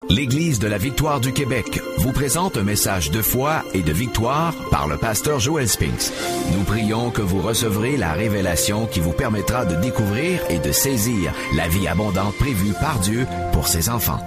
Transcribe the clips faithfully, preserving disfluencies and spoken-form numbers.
L'Église de la Victoire du Québec vous présente un message de foi et de victoire par le pasteur Joel Spinks. Nous prions que vous recevrez la révélation qui vous permettra de découvrir et de saisir la vie abondante prévue par Dieu pour ses enfants.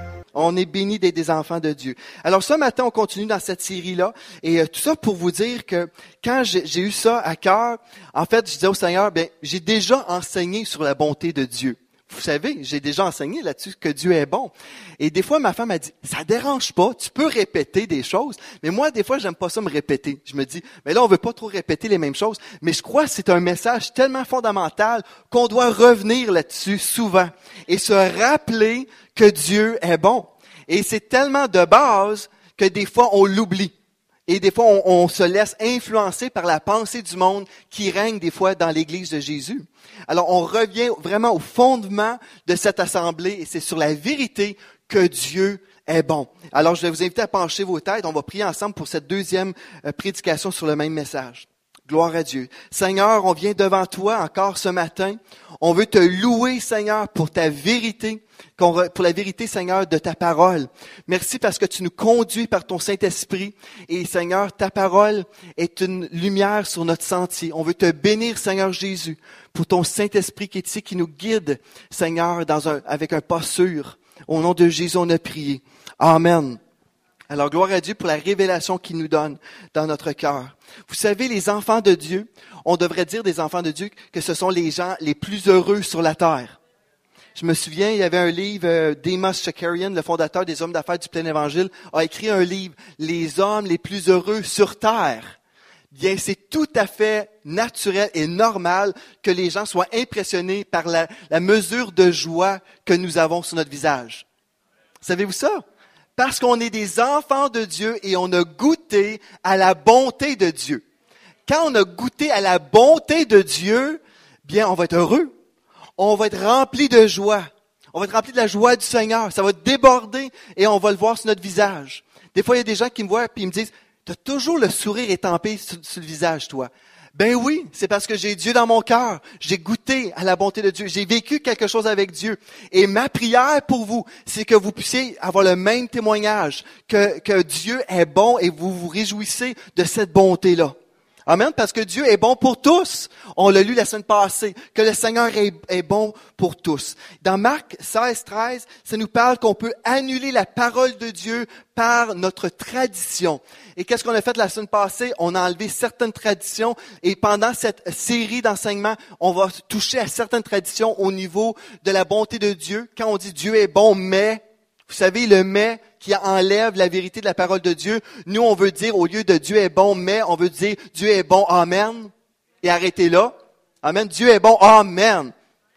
On est bénis d'être des enfants de Dieu. Alors ce matin, on continue dans cette série-là. Et euh, tout ça pour vous dire que quand j'ai, j'ai eu ça à cœur, en fait, je disais au Seigneur, bien, j'ai déjà enseigné sur la bonté de Dieu. Vous savez, j'ai déjà enseigné là-dessus que Dieu est bon. Et des fois, ma femme a dit, ça dérange pas, tu peux répéter des choses. Mais moi, des fois, j'aime pas ça me répéter. Je me dis, mais là, on veut pas trop répéter les mêmes choses. Mais je crois que c'est un message tellement fondamental qu'on doit revenir là-dessus souvent et se rappeler que Dieu est bon. Et c'est tellement de base que des fois, on l'oublie. Et des fois, on, on se laisse influencer par la pensée du monde qui règne des fois dans l'Église de Jésus. Alors, on revient vraiment au fondement de cette assemblée et c'est sur la vérité que Dieu est bon. Alors, je vais vous inviter à pencher vos têtes. On va prier ensemble pour cette deuxième euh, prédication sur le même message. Gloire à Dieu. Seigneur, on vient devant toi encore ce matin. On veut te louer, Seigneur, pour ta vérité, pour la vérité, Seigneur, de ta parole. Merci parce que tu nous conduis par ton Saint-Esprit. Et Seigneur, ta parole est une lumière sur notre sentier. On veut te bénir, Seigneur Jésus, pour ton Saint-Esprit qui est ici, qui nous guide, Seigneur, dans un, avec un pas sûr. Au nom de Jésus, on a prié. Amen. Alors, gloire à Dieu pour la révélation qu'il nous donne dans notre cœur. Vous savez, les enfants de Dieu, on devrait dire des enfants de Dieu que ce sont les gens les plus heureux sur la terre. Je me souviens, il y avait un livre, euh, Demos Shakarian, le fondateur des Hommes d'affaires du Plein Évangile, a écrit un livre, Les hommes les plus heureux sur terre. Bien, c'est tout à fait naturel et normal que les gens soient impressionnés par la, la mesure de joie que nous avons sur notre visage. Savez-vous ça? Parce qu'on est des enfants de Dieu et on a goûté à la bonté de Dieu. Quand on a goûté à la bonté de Dieu, bien, on va être heureux. On va être rempli de joie. On va être rempli de la joie du Seigneur. Ça va déborder et on va le voir sur notre visage. Des fois, il y a des gens qui me voient et ils me disent, « Tu as toujours le sourire étampé sur, sur le visage, toi. » Ben oui, c'est parce que j'ai Dieu dans mon cœur. J'ai goûté à la bonté de Dieu. J'ai vécu quelque chose avec Dieu. Et ma prière pour vous, c'est que vous puissiez avoir le même témoignage, que, que Dieu est bon et vous vous réjouissez de cette bonté-là. Amen, parce que Dieu est bon pour tous. On l'a lu la semaine passée, que le Seigneur est, est bon pour tous. Dans Marc seize, treize, ça nous parle qu'on peut annuler la parole de Dieu par notre tradition. Et qu'est-ce qu'on a fait la semaine passée? On a enlevé certaines traditions et pendant cette série d'enseignements, on va toucher à certaines traditions au niveau de la bonté de Dieu. Quand on dit Dieu est bon, mais, vous savez, le mais qui enlève la vérité de la parole de Dieu, nous on veut dire au lieu de Dieu est bon, mais on veut dire Dieu est bon, amen. Et arrêtez là. Amen. Dieu est bon, amen.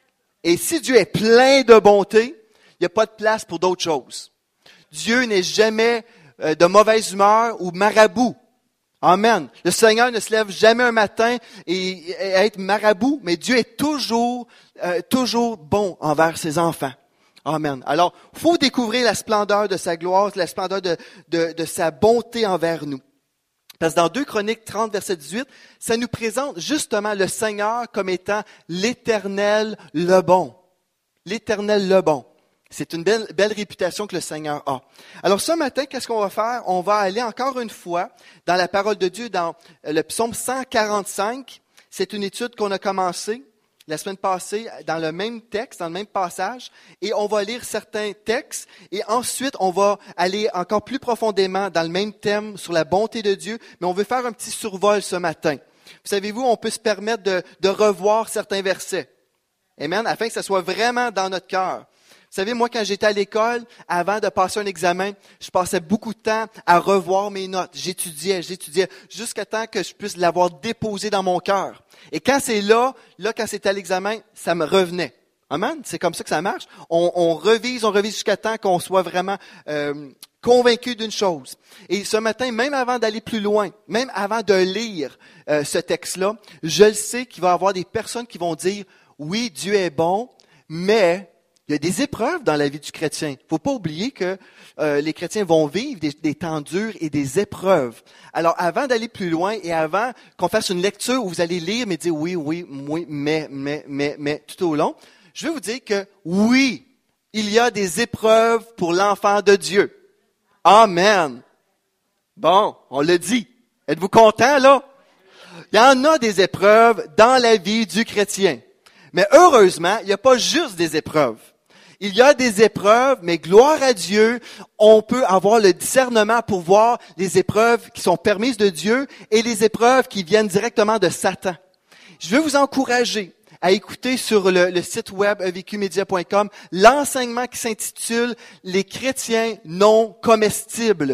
Et si Dieu est plein de bonté, il n'y a pas de place pour d'autres choses. Dieu n'est jamais euh, de mauvaise humeur ou marabout. Amen. Le Seigneur ne se lève jamais un matin et, et être marabout, mais Dieu est toujours, euh, toujours bon envers ses enfants. Amen. Alors, il faut découvrir la splendeur de sa gloire, la splendeur de, de, de sa bonté envers nous. Parce que dans deux Chroniques trente, verset dix-huit, ça nous présente justement le Seigneur comme étant l'Éternel le bon. L'Éternel le bon. C'est une belle, belle réputation que le Seigneur a. Alors ce matin, qu'est-ce qu'on va faire? On va aller encore une fois dans la parole de Dieu, dans le psaume cent quarante-cinq. C'est une étude qu'on a commencée la semaine passée dans le même texte, dans le même passage. Et on va lire certains textes. Et ensuite, on va aller encore plus profondément dans le même thème sur la bonté de Dieu. Mais on veut faire un petit survol ce matin. Vous savez-vous, on peut se permettre de, de revoir certains versets. Amen. Afin que ça soit vraiment dans notre cœur. Vous savez, moi, quand j'étais à l'école, avant de passer un examen, je passais beaucoup de temps à revoir mes notes. J'étudiais, j'étudiais, jusqu'à temps que je puisse l'avoir déposé dans mon cœur. Et quand c'est là, là, quand c'était à l'examen, ça me revenait. Amen? C'est comme ça que ça marche. On, on revise, on revise jusqu'à temps qu'on soit vraiment euh, convaincu d'une chose. Et ce matin, même avant d'aller plus loin, même avant de lire euh, ce texte-là, je le sais qu'il va y avoir des personnes qui vont dire, oui, Dieu est bon, mais il y a des épreuves dans la vie du chrétien. Il ne faut pas oublier que euh, les chrétiens vont vivre des, des temps durs et des épreuves. Alors, avant d'aller plus loin et avant qu'on fasse une lecture où vous allez lire, mais dire oui, oui, oui, mais, mais, mais, mais, tout au long, je vais vous dire que oui, il y a des épreuves pour l'enfant de Dieu. Amen. Bon, on le dit. Êtes-vous contents, là? Il y en a des épreuves dans la vie du chrétien. Mais heureusement, il n'y a pas juste des épreuves. Il y a des épreuves, mais gloire à Dieu, on peut avoir le discernement pour voir les épreuves qui sont permises de Dieu et les épreuves qui viennent directement de Satan. Je veux vous encourager à écouter sur le, le site web e v q media point com l'enseignement qui s'intitule « Les chrétiens non comestibles ».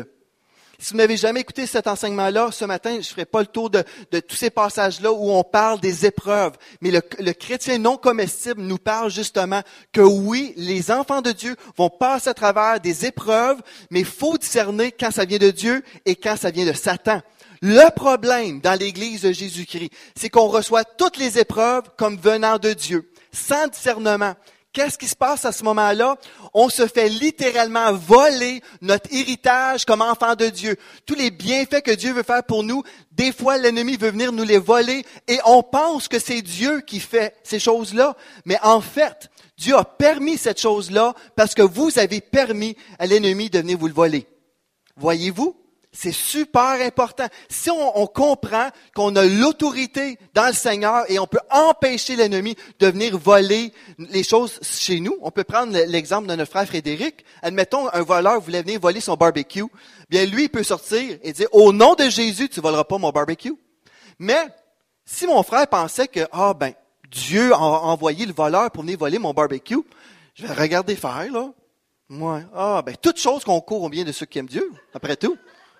Si vous n'avez jamais écouté cet enseignement-là, ce matin, je ne ferai pas le tour de, de tous ces passages-là où on parle des épreuves. Mais le, le chrétien non comestible nous parle justement que oui, les enfants de Dieu vont passer à travers des épreuves, mais il faut discerner quand ça vient de Dieu et quand ça vient de Satan. Le problème dans l'Église de Jésus-Christ, c'est qu'on reçoit toutes les épreuves comme venant de Dieu, sans discernement. Qu'est-ce qui se passe à ce moment-là? On se fait littéralement voler notre héritage comme enfant de Dieu. Tous les bienfaits que Dieu veut faire pour nous, des fois l'ennemi veut venir nous les voler et on pense que c'est Dieu qui fait ces choses-là. Mais en fait, Dieu a permis cette chose-là parce que vous avez permis à l'ennemi de venir vous le voler. Voyez-vous? C'est super important. Si on, on comprend qu'on a l'autorité dans le Seigneur et on peut empêcher l'ennemi de venir voler les choses chez nous, on peut prendre l'exemple de notre frère Frédéric. Admettons, un voleur voulait venir voler son barbecue. Bien, lui, il peut sortir et dire, au nom de Jésus, tu voleras pas mon barbecue. Mais, si mon frère pensait que, ah ben, Dieu a envoyé le voleur pour venir voler mon barbecue, je vais regarder faire, là. Ouais. Ah ben, toute chose concourt au bien de ceux qui aiment Dieu, après tout.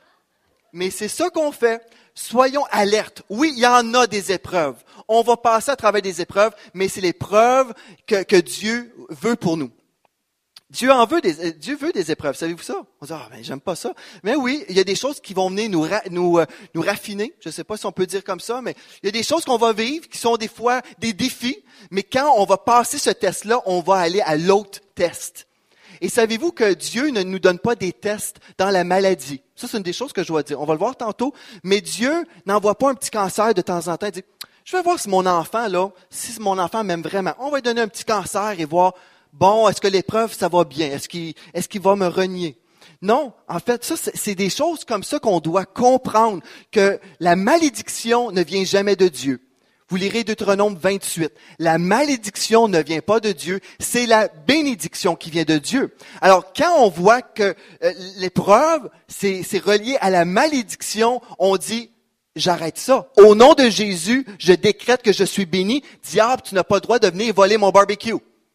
Mais c'est ça qu'on fait. Soyons alertes. Oui, il y en a des épreuves. On va passer à travers des épreuves, mais c'est les preuves que, que Dieu veut pour nous. Dieu en veut des, Dieu veut des épreuves. Savez-vous ça? On dit, ah, ben, j'aime pas ça. Mais oui, il y a des choses qui vont venir nous, ra, nous, euh, nous raffiner. Je sais pas si on peut dire comme ça, mais il y a des choses qu'on va vivre qui sont des fois des défis. Mais quand on va passer ce test-là, on va aller à l'autre test. Et savez-vous que Dieu ne nous donne pas des tests dans la maladie? Ça, c'est une des choses que je dois dire. On va le voir tantôt. Mais Dieu n'envoie pas un petit cancer de temps en temps. Il dit, je vais voir si mon enfant, là, si mon enfant m'aime vraiment. On va lui donner un petit cancer et voir, bon, est-ce que l'épreuve, ça va bien? Est-ce qu'il, est-ce qu'il va me renier? Non, en fait, ça, c'est, c'est des choses comme ça qu'on doit comprendre, que la malédiction ne vient jamais de Dieu. Vous lirez Deutéronome vingt-huit. La malédiction ne vient pas de Dieu, c'est la bénédiction qui vient de Dieu. Alors, quand on voit que euh, l'épreuve, c'est, c'est relié à la malédiction, on dit, j'arrête ça. Au nom de Jésus, je décrète que je suis béni. Diable, tu n'as pas le droit de venir voler mon barbecue.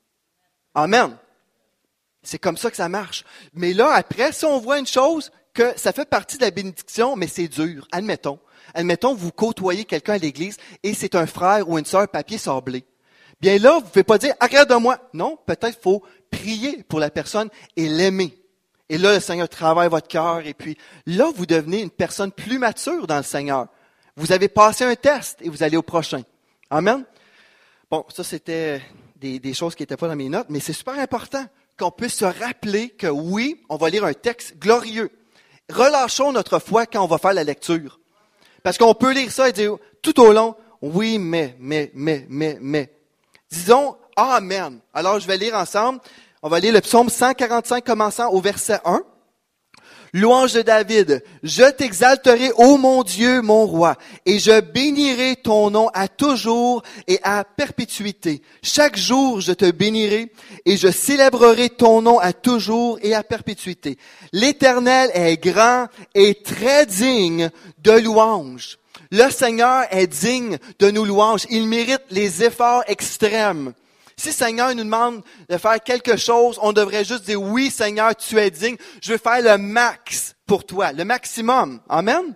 Amen. C'est comme ça que ça marche. Mais là, après, si on voit une chose, que ça fait partie de la bénédiction, mais c'est dur, admettons. Admettons, vous côtoyez quelqu'un à l'église et c'est un frère ou une sœur papier sablé. Bien là, vous ne pouvez pas dire « arrête de moi ». Non, peut-être faut prier pour la personne et l'aimer. Et là, le Seigneur travaille votre cœur et puis là, vous devenez une personne plus mature dans le Seigneur. Vous avez passé un test et vous allez au prochain. Amen. Bon, ça c'était des, des choses qui n'étaient pas dans mes notes, mais c'est super important qu'on puisse se rappeler que oui, on va lire un texte glorieux. Relâchons notre foi quand on va faire la lecture. Parce qu'on peut lire ça et dire tout au long, oui, mais, mais, mais, mais, mais. Disons, amen. Alors, je vais lire ensemble. On va lire le psaume cent quarante-cinq, commençant au verset un. Louange de David. Je t'exalterai, ô mon Dieu, mon roi, et je bénirai ton nom à toujours et à perpétuité. Chaque jour, je te bénirai et je célébrerai ton nom à toujours et à perpétuité. L'Éternel est grand et très digne de louange. Le Seigneur est digne de nos louanges. Il mérite les efforts extrêmes. Si le Seigneur nous demande de faire quelque chose, on devrait juste dire, oui, Seigneur, tu es digne. Je veux faire le max pour toi, le maximum. Amen.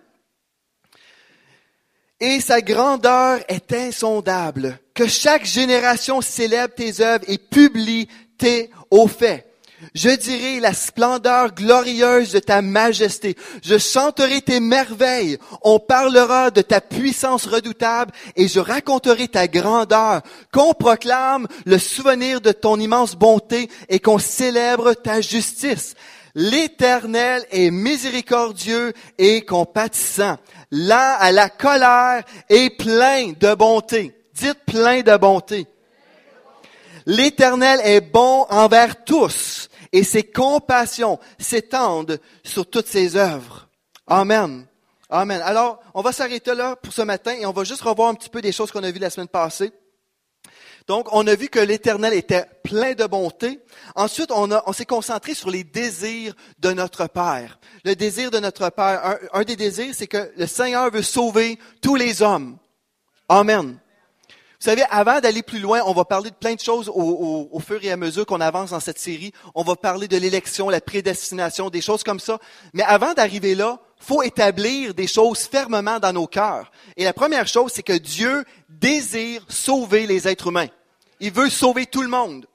Et sa grandeur est insondable. Que chaque génération célèbre tes œuvres et publie tes hauts faits. Je dirai la splendeur glorieuse de ta majesté. Je chanterai tes merveilles. On parlera de ta puissance redoutable et je raconterai ta grandeur. Qu'on proclame le souvenir de ton immense bonté et qu'on célèbre ta justice. L'Éternel est miséricordieux et compatissant, lent à la colère et plein de bonté. Dites plein de bonté. L'Éternel est bon envers tous et ses compassions s'étendent sur toutes ses œuvres. Amen. Amen. Alors, on va s'arrêter là pour ce matin et on va juste revoir un petit peu des choses qu'on a vues la semaine passée. Donc, on a vu que l'Éternel était plein de bonté. Ensuite, on, a, on s'est concentré sur les désirs de notre Père. Le désir de notre Père, un, un des désirs, c'est que le Seigneur veut sauver tous les hommes. Amen. Vous savez, avant d'aller plus loin, on va parler de plein de choses au, au, au fur et à mesure qu'on avance dans cette série. On va parler de l'élection, la prédestination, des choses comme ça. Mais avant d'arriver là, faut établir des choses fermement dans nos cœurs. Et la première chose, c'est que Dieu désire sauver les êtres humains. Il veut sauver tout le monde.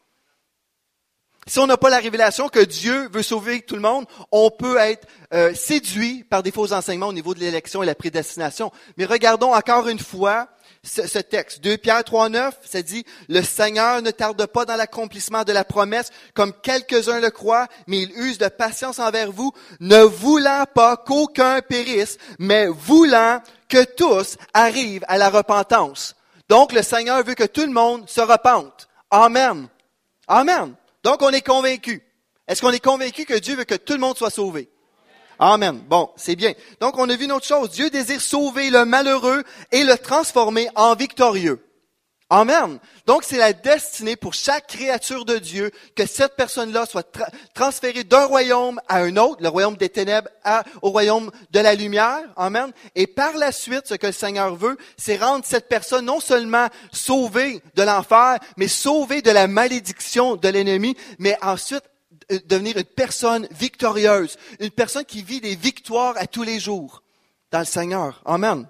Si on n'a pas la révélation que Dieu veut sauver tout le monde, on peut être euh, séduit par des faux enseignements au niveau de l'élection et la prédestination. Mais regardons encore une fois ce, ce texte. deux Pierre trois neuf, ça dit « Le Seigneur ne tarde pas dans l'accomplissement de la promesse, comme quelques-uns le croient, mais il use de patience envers vous, ne voulant pas qu'aucun périsse, mais voulant que tous arrivent à la repentance. » Donc, le Seigneur veut que tout le monde se repente. Amen. Amen. Donc, on est convaincu. Est-ce qu'on est convaincu que Dieu veut que tout le monde soit sauvé? Amen. Bon, c'est bien. Donc, on a vu une autre chose. Dieu désire sauver le malheureux et le transformer en victorieux. Amen. Donc, c'est la destinée pour chaque créature de Dieu que cette personne-là soit tra- transférée d'un royaume à un autre, le royaume des ténèbres à, au royaume de la lumière. Amen. Et par la suite, ce que le Seigneur veut, c'est rendre cette personne non seulement sauvée de l'enfer, mais sauvée de la malédiction de l'ennemi, mais ensuite devenir une personne victorieuse, une personne qui vit des victoires à tous les jours dans le Seigneur. Amen.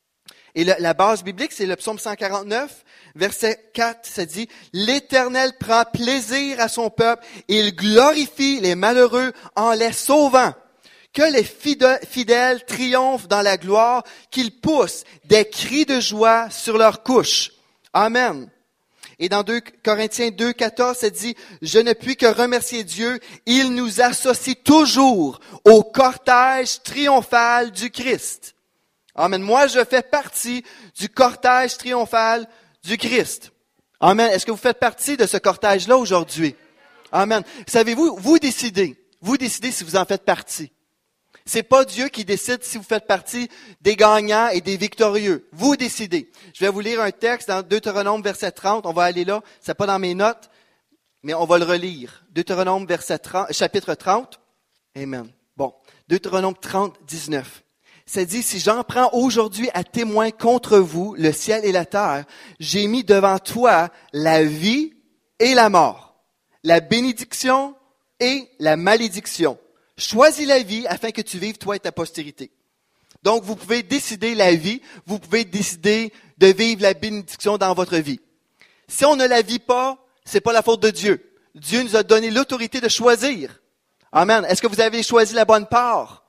Et le, la base biblique, c'est le psaume cent quarante-neuf, verset quatre, ça dit « L'Éternel prend plaisir à son peuple et il glorifie les malheureux en les sauvant. Que les fidèles triomphent dans la gloire, qu'ils poussent des cris de joie sur leurs couches. » Amen. Et dans deux Corinthiens deux, quatorze, ça dit « Je ne puis que remercier Dieu, il nous associe toujours au cortège triomphal du Christ. » Amen. Moi, je fais partie du cortège triomphal du Christ. Amen. Est-ce que vous faites partie de ce cortège-là aujourd'hui? Amen. Savez-vous, vous décidez. Vous décidez si vous en faites partie. C'est pas Dieu qui décide si vous faites partie des gagnants et des victorieux. Vous décidez. Je vais vous lire un texte dans Deutéronome, verset trente. On va aller là. C'est pas dans mes notes, mais on va le relire. Deutéronome, verset trente, chapitre trente. Amen. Bon. Deutéronome trente, dix-neuf. Ça dit, si j'en prends aujourd'hui à témoin contre vous, le ciel et la terre, j'ai mis devant toi la vie et la mort, la bénédiction et la malédiction. Choisis la vie afin que tu vives, toi et ta postérité. Donc, vous pouvez décider la vie, vous pouvez décider de vivre la bénédiction dans votre vie. Si on ne la vit pas, c'est pas la faute de Dieu. Dieu nous a donné l'autorité de choisir. Amen. Est-ce que vous avez choisi la bonne part?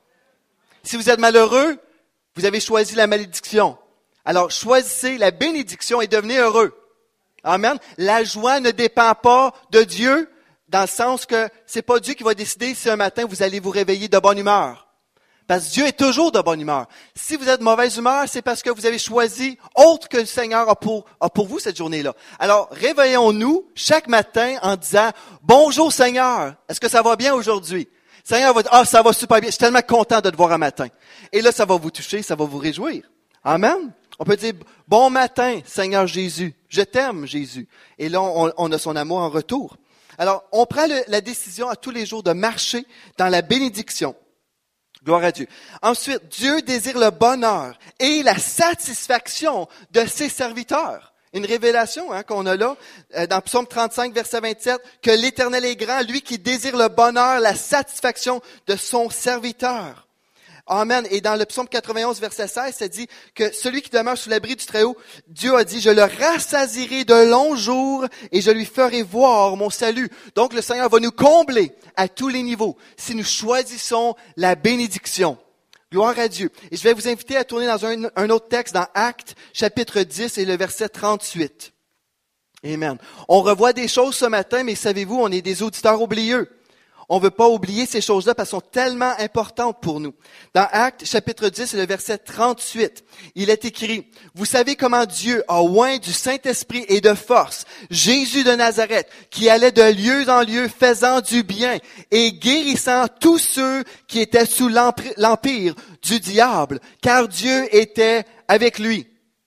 Si vous êtes malheureux, vous avez choisi la malédiction. Alors, choisissez la bénédiction et devenez heureux. Amen. La joie ne dépend pas de Dieu, dans le sens que c'est pas Dieu qui va décider si un matin vous allez vous réveiller de bonne humeur. Parce que Dieu est toujours de bonne humeur. Si vous êtes de mauvaise humeur, c'est parce que vous avez choisi autre que le Seigneur a pour, a pour vous cette journée-là. Alors, réveillons-nous chaque matin en disant « Bonjour Seigneur, est-ce que ça va bien aujourd'hui? » Seigneur va dire, ah, ça va super bien, je suis tellement content de te voir un matin. Et là, ça va vous toucher, ça va vous réjouir. Amen. On peut dire, bon matin, Seigneur Jésus, je t'aime, Jésus. Et là, on, on a son amour en retour. Alors, on prend le, la décision à tous les jours de marcher dans la bénédiction. Gloire à Dieu. Ensuite, Dieu désire le bonheur et la satisfaction de ses serviteurs. Une révélation hein, qu'on a là, euh, dans Psaume trente-cinq, verset vingt-sept, que l'Éternel est grand, lui qui désire le bonheur, la satisfaction de son serviteur. Amen. Et dans le Psaume quatre-vingt-onze, verset seize, ça dit que celui qui demeure sous l'abri du Très-Haut, Dieu a dit, je le rassasierai de longs jours et je lui ferai voir mon salut. Donc le Seigneur va nous combler à tous les niveaux si nous choisissons la bénédiction. Gloire à Dieu. Et je vais vous inviter à tourner dans un, un autre texte, dans Actes, chapitre dix et le verset trente-huit. Amen. On revoit des choses ce matin, mais savez-vous, on est des auditeurs oublieux. On ne veut pas oublier ces choses-là parce qu'elles sont tellement importantes pour nous. Dans Actes, chapitre dix, le verset trente-huit, il est écrit, « Vous savez comment Dieu a oint du Saint-Esprit et de force Jésus de Nazareth, qui allait de lieu en lieu faisant du bien et guérissant tous ceux qui étaient sous l'empire du diable, car Dieu était avec lui. »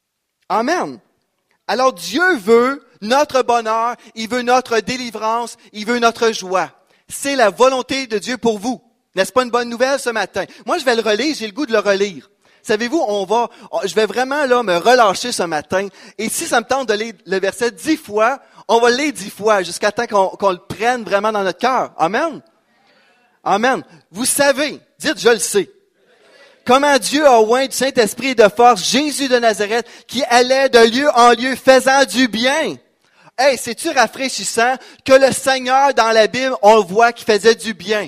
Amen. Alors Dieu veut notre bonheur, il veut notre délivrance, il veut notre joie. C'est la volonté de Dieu pour vous. N'est-ce pas une bonne nouvelle ce matin? Moi, je vais le relire, j'ai le goût de le relire. Savez-vous, on va, je vais vraiment là me relâcher ce matin. Et si ça me tente de lire le verset dix fois, on va le lire dix fois jusqu'à temps qu'on, qu'on le prenne vraiment dans notre cœur. Amen. Amen. Vous savez, dites, je le sais. Comment Dieu a oint du Saint-Esprit et de force Jésus de Nazareth qui allait de lieu en lieu faisant du bien. Hey, c'est-tu rafraîchissant que le Seigneur dans la Bible, on le voit qui faisait du bien.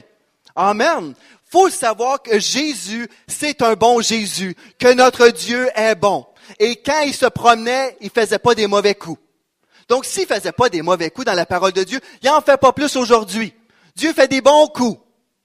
Amen. Faut le savoir que Jésus, c'est un bon Jésus, que notre Dieu est bon. Et quand il se promenait, il faisait pas des mauvais coups. Donc, s'il faisait pas des mauvais coups dans la parole de Dieu, il en fait pas plus aujourd'hui. Dieu fait des bons coups.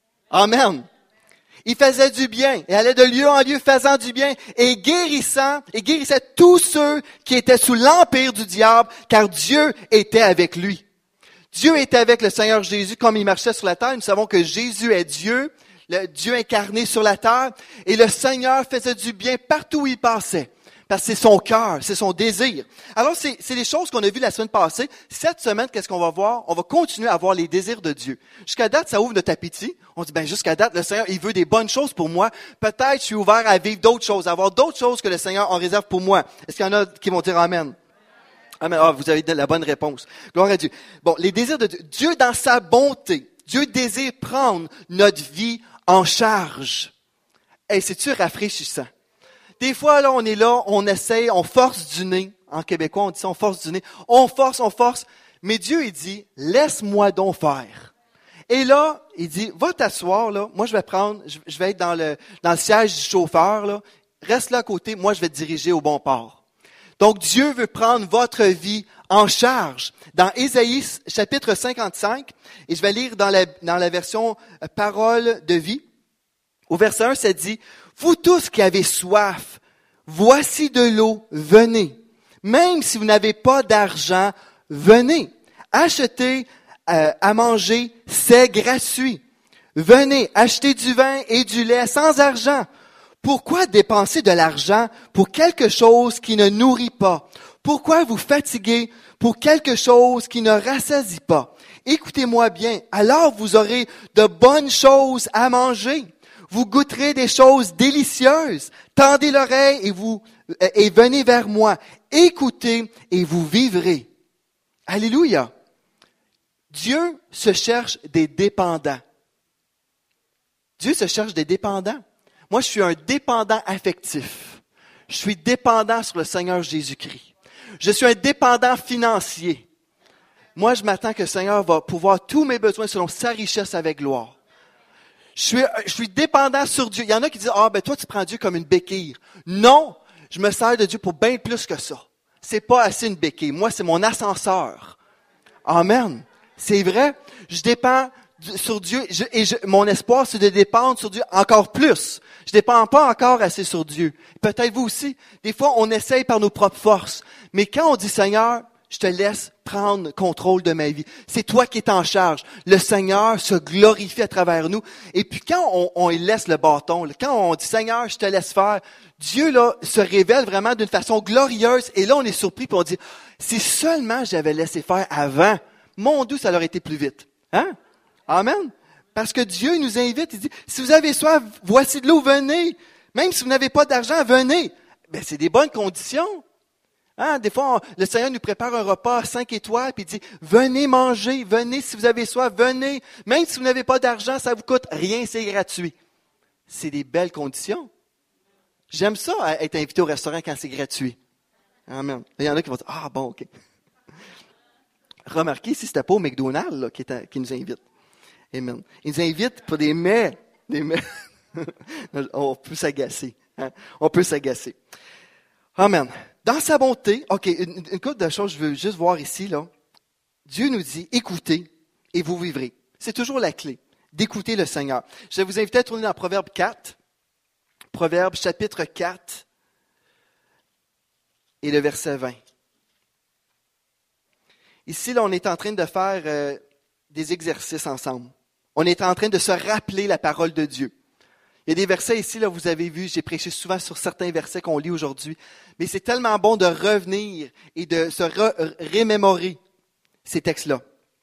Amen. Il faisait du bien, et allait de lieu en lieu faisant du bien, et guérissant, et guérissait tous ceux qui étaient sous l'empire du diable, car Dieu était avec lui. Dieu était avec le Seigneur Jésus comme il marchait sur la terre. Nous savons que Jésus est Dieu, le Dieu incarné sur la terre, et le Seigneur faisait du bien partout où il passait. Parce que c'est son cœur, c'est son désir. Alors, c'est, c'est les choses qu'on a vues la semaine passée. Cette semaine, qu'est-ce qu'on va voir? On va continuer à voir les désirs de Dieu. Jusqu'à date, ça ouvre notre appétit. On dit, ben, jusqu'à date, le Seigneur, il veut des bonnes choses pour moi. Peut-être, je suis ouvert à vivre d'autres choses, à avoir d'autres choses que le Seigneur en réserve pour moi. Est-ce qu'il y en a qui vont dire Amen? Amen. Ah, vous avez la bonne réponse. Gloire à Dieu. Bon, les désirs de Dieu. Dieu, dans sa bonté, Dieu désire prendre notre vie en charge. Hey, c'est-tu rafraîchissant? Des fois, là, on est là, on essaye, on force du nez. En québécois, on dit ça, on force du nez. On force, on force. Mais Dieu, il dit, laisse-moi donc faire. Et là, il dit, va t'asseoir, là. Moi, je vais prendre, je, je vais être dans le, dans le siège du chauffeur, là. Reste là à côté. Moi, je vais te diriger au bon port. Donc, Dieu veut prendre votre vie en charge. Dans Ésaïe, chapitre cinquante-cinq, et je vais lire dans la, dans la version euh, Parole de vie. Au verset un, ça dit, « Vous tous qui avez soif, voici de l'eau, venez. Même si vous n'avez pas d'argent, venez. Achetez euh, à manger, c'est gratuit. Venez, achetez du vin et du lait sans argent. Pourquoi dépenser de l'argent pour quelque chose qui ne nourrit pas? Pourquoi vous fatiguer pour quelque chose qui ne rassasie pas? Écoutez-moi bien, alors vous aurez de bonnes choses à manger. Vous goûterez des choses délicieuses. Tendez l'oreille et vous et venez vers moi. Écoutez et vous vivrez. Alléluia. Dieu se cherche des dépendants. Dieu se cherche des dépendants. Moi, je suis un dépendant affectif. Je suis dépendant sur le Seigneur Jésus-Christ. Je suis un dépendant financier. Moi, je m'attends que le Seigneur va pouvoir tous mes besoins selon sa richesse avec gloire. Je suis, je suis dépendant sur Dieu. Il y en a qui disent, ah, ben toi, tu prends Dieu comme une béquille. Non, je me sers de Dieu pour bien plus que ça. C'est pas assez une béquille. Moi, c'est mon ascenseur. Amen. C'est vrai. Je dépends sur Dieu je, et je, mon espoir, c'est de dépendre sur Dieu encore plus. Je dépends pas encore assez sur Dieu. Peut-être vous aussi. Des fois, on essaye par nos propres forces. Mais quand on dit, Seigneur, je te laisse prendre contrôle de ma vie. C'est toi qui es en charge. Le Seigneur se glorifie à travers nous. Et puis quand on, on laisse le bâton, quand on dit Seigneur, je te laisse faire, Dieu là se révèle vraiment d'une façon glorieuse. Et là, on est surpris puis on dit, si seulement j'avais laissé faire avant, mon Dieu, ça aurait été plus vite. Hein? Amen. Parce que Dieu nous invite, il dit, si vous avez soif, voici de l'eau, venez. Même si vous n'avez pas d'argent, venez. Ben, c'est des bonnes conditions. Hein, des fois, on, le Seigneur nous prépare un repas cinq étoiles, puis il dit, venez manger, venez si vous avez soif, venez. Même si vous n'avez pas d'argent, ça vous coûte rien, c'est gratuit. C'est des belles conditions. J'aime ça, être invité au restaurant quand c'est gratuit. Amen. Il y en a qui vont dire, ah bon, ok. Remarquez, si c'était pas au McDonald's là, qui, est, qui nous invite. Amen. Il nous invite pour des mets. Des mets. On peut s'agacer. Hein? On peut s'agacer. Amen. Dans sa bonté, OK, une, une couple de choses, je veux juste voir ici, là. Dieu nous dit, écoutez et vous vivrez. C'est toujours la clé. d'écouter le Seigneur. Je vais vous inviter à tourner dans Proverbe quatre. Proverbe chapitre quatre et le verset vingt. Ici, là, on est en train de faire euh, des exercices ensemble. On est en train de se rappeler la parole de Dieu. Il y a des versets ici, là, vous avez vu, j'ai prêché souvent sur certains versets qu'on lit aujourd'hui. Mais c'est tellement bon de revenir et de se re- remémorer ces textes-là.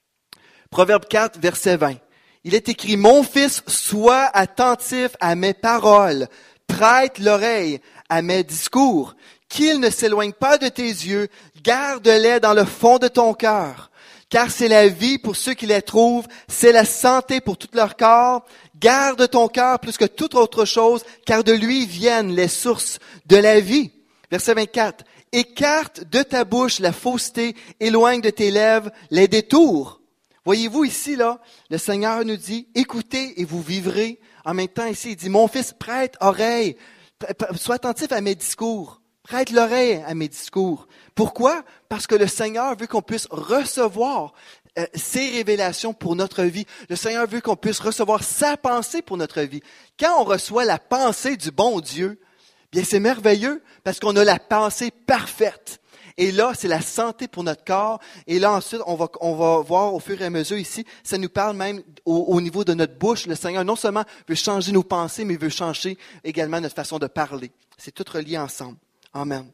Proverbe quatre, verset vingt. Il est écrit, « Mon fils, sois attentif à mes paroles, prête l'oreille à mes discours, qu'ils ne s'éloignent pas de tes yeux, garde-les dans le fond de ton cœur. Car c'est la vie pour ceux qui les trouvent, c'est la santé pour tout leur corps. Garde ton cœur plus que toute autre chose, car de lui viennent les sources de la vie. » Verset vingt-quatre. « Écarte de ta bouche la fausseté, éloigne de tes lèvres les détours. » Voyez-vous ici, là, le Seigneur nous dit, « Écoutez et vous vivrez. » En même temps, ici, il dit, « Mon fils, prête oreille, sois attentif à mes discours. » Prête l'oreille à mes discours. Pourquoi? Parce que le Seigneur veut qu'on puisse recevoir euh, ses révélations pour notre vie. Le Seigneur veut qu'on puisse recevoir sa pensée pour notre vie. Quand on reçoit la pensée du bon Dieu, bien c'est merveilleux parce qu'on a la pensée parfaite. Et là, c'est la santé pour notre corps. Et là, ensuite, on va, on va voir au fur et à mesure ici, ça nous parle même au, au niveau de notre bouche. Le Seigneur non seulement veut changer nos pensées, mais veut changer également notre façon de parler. C'est tout relié ensemble. Amen.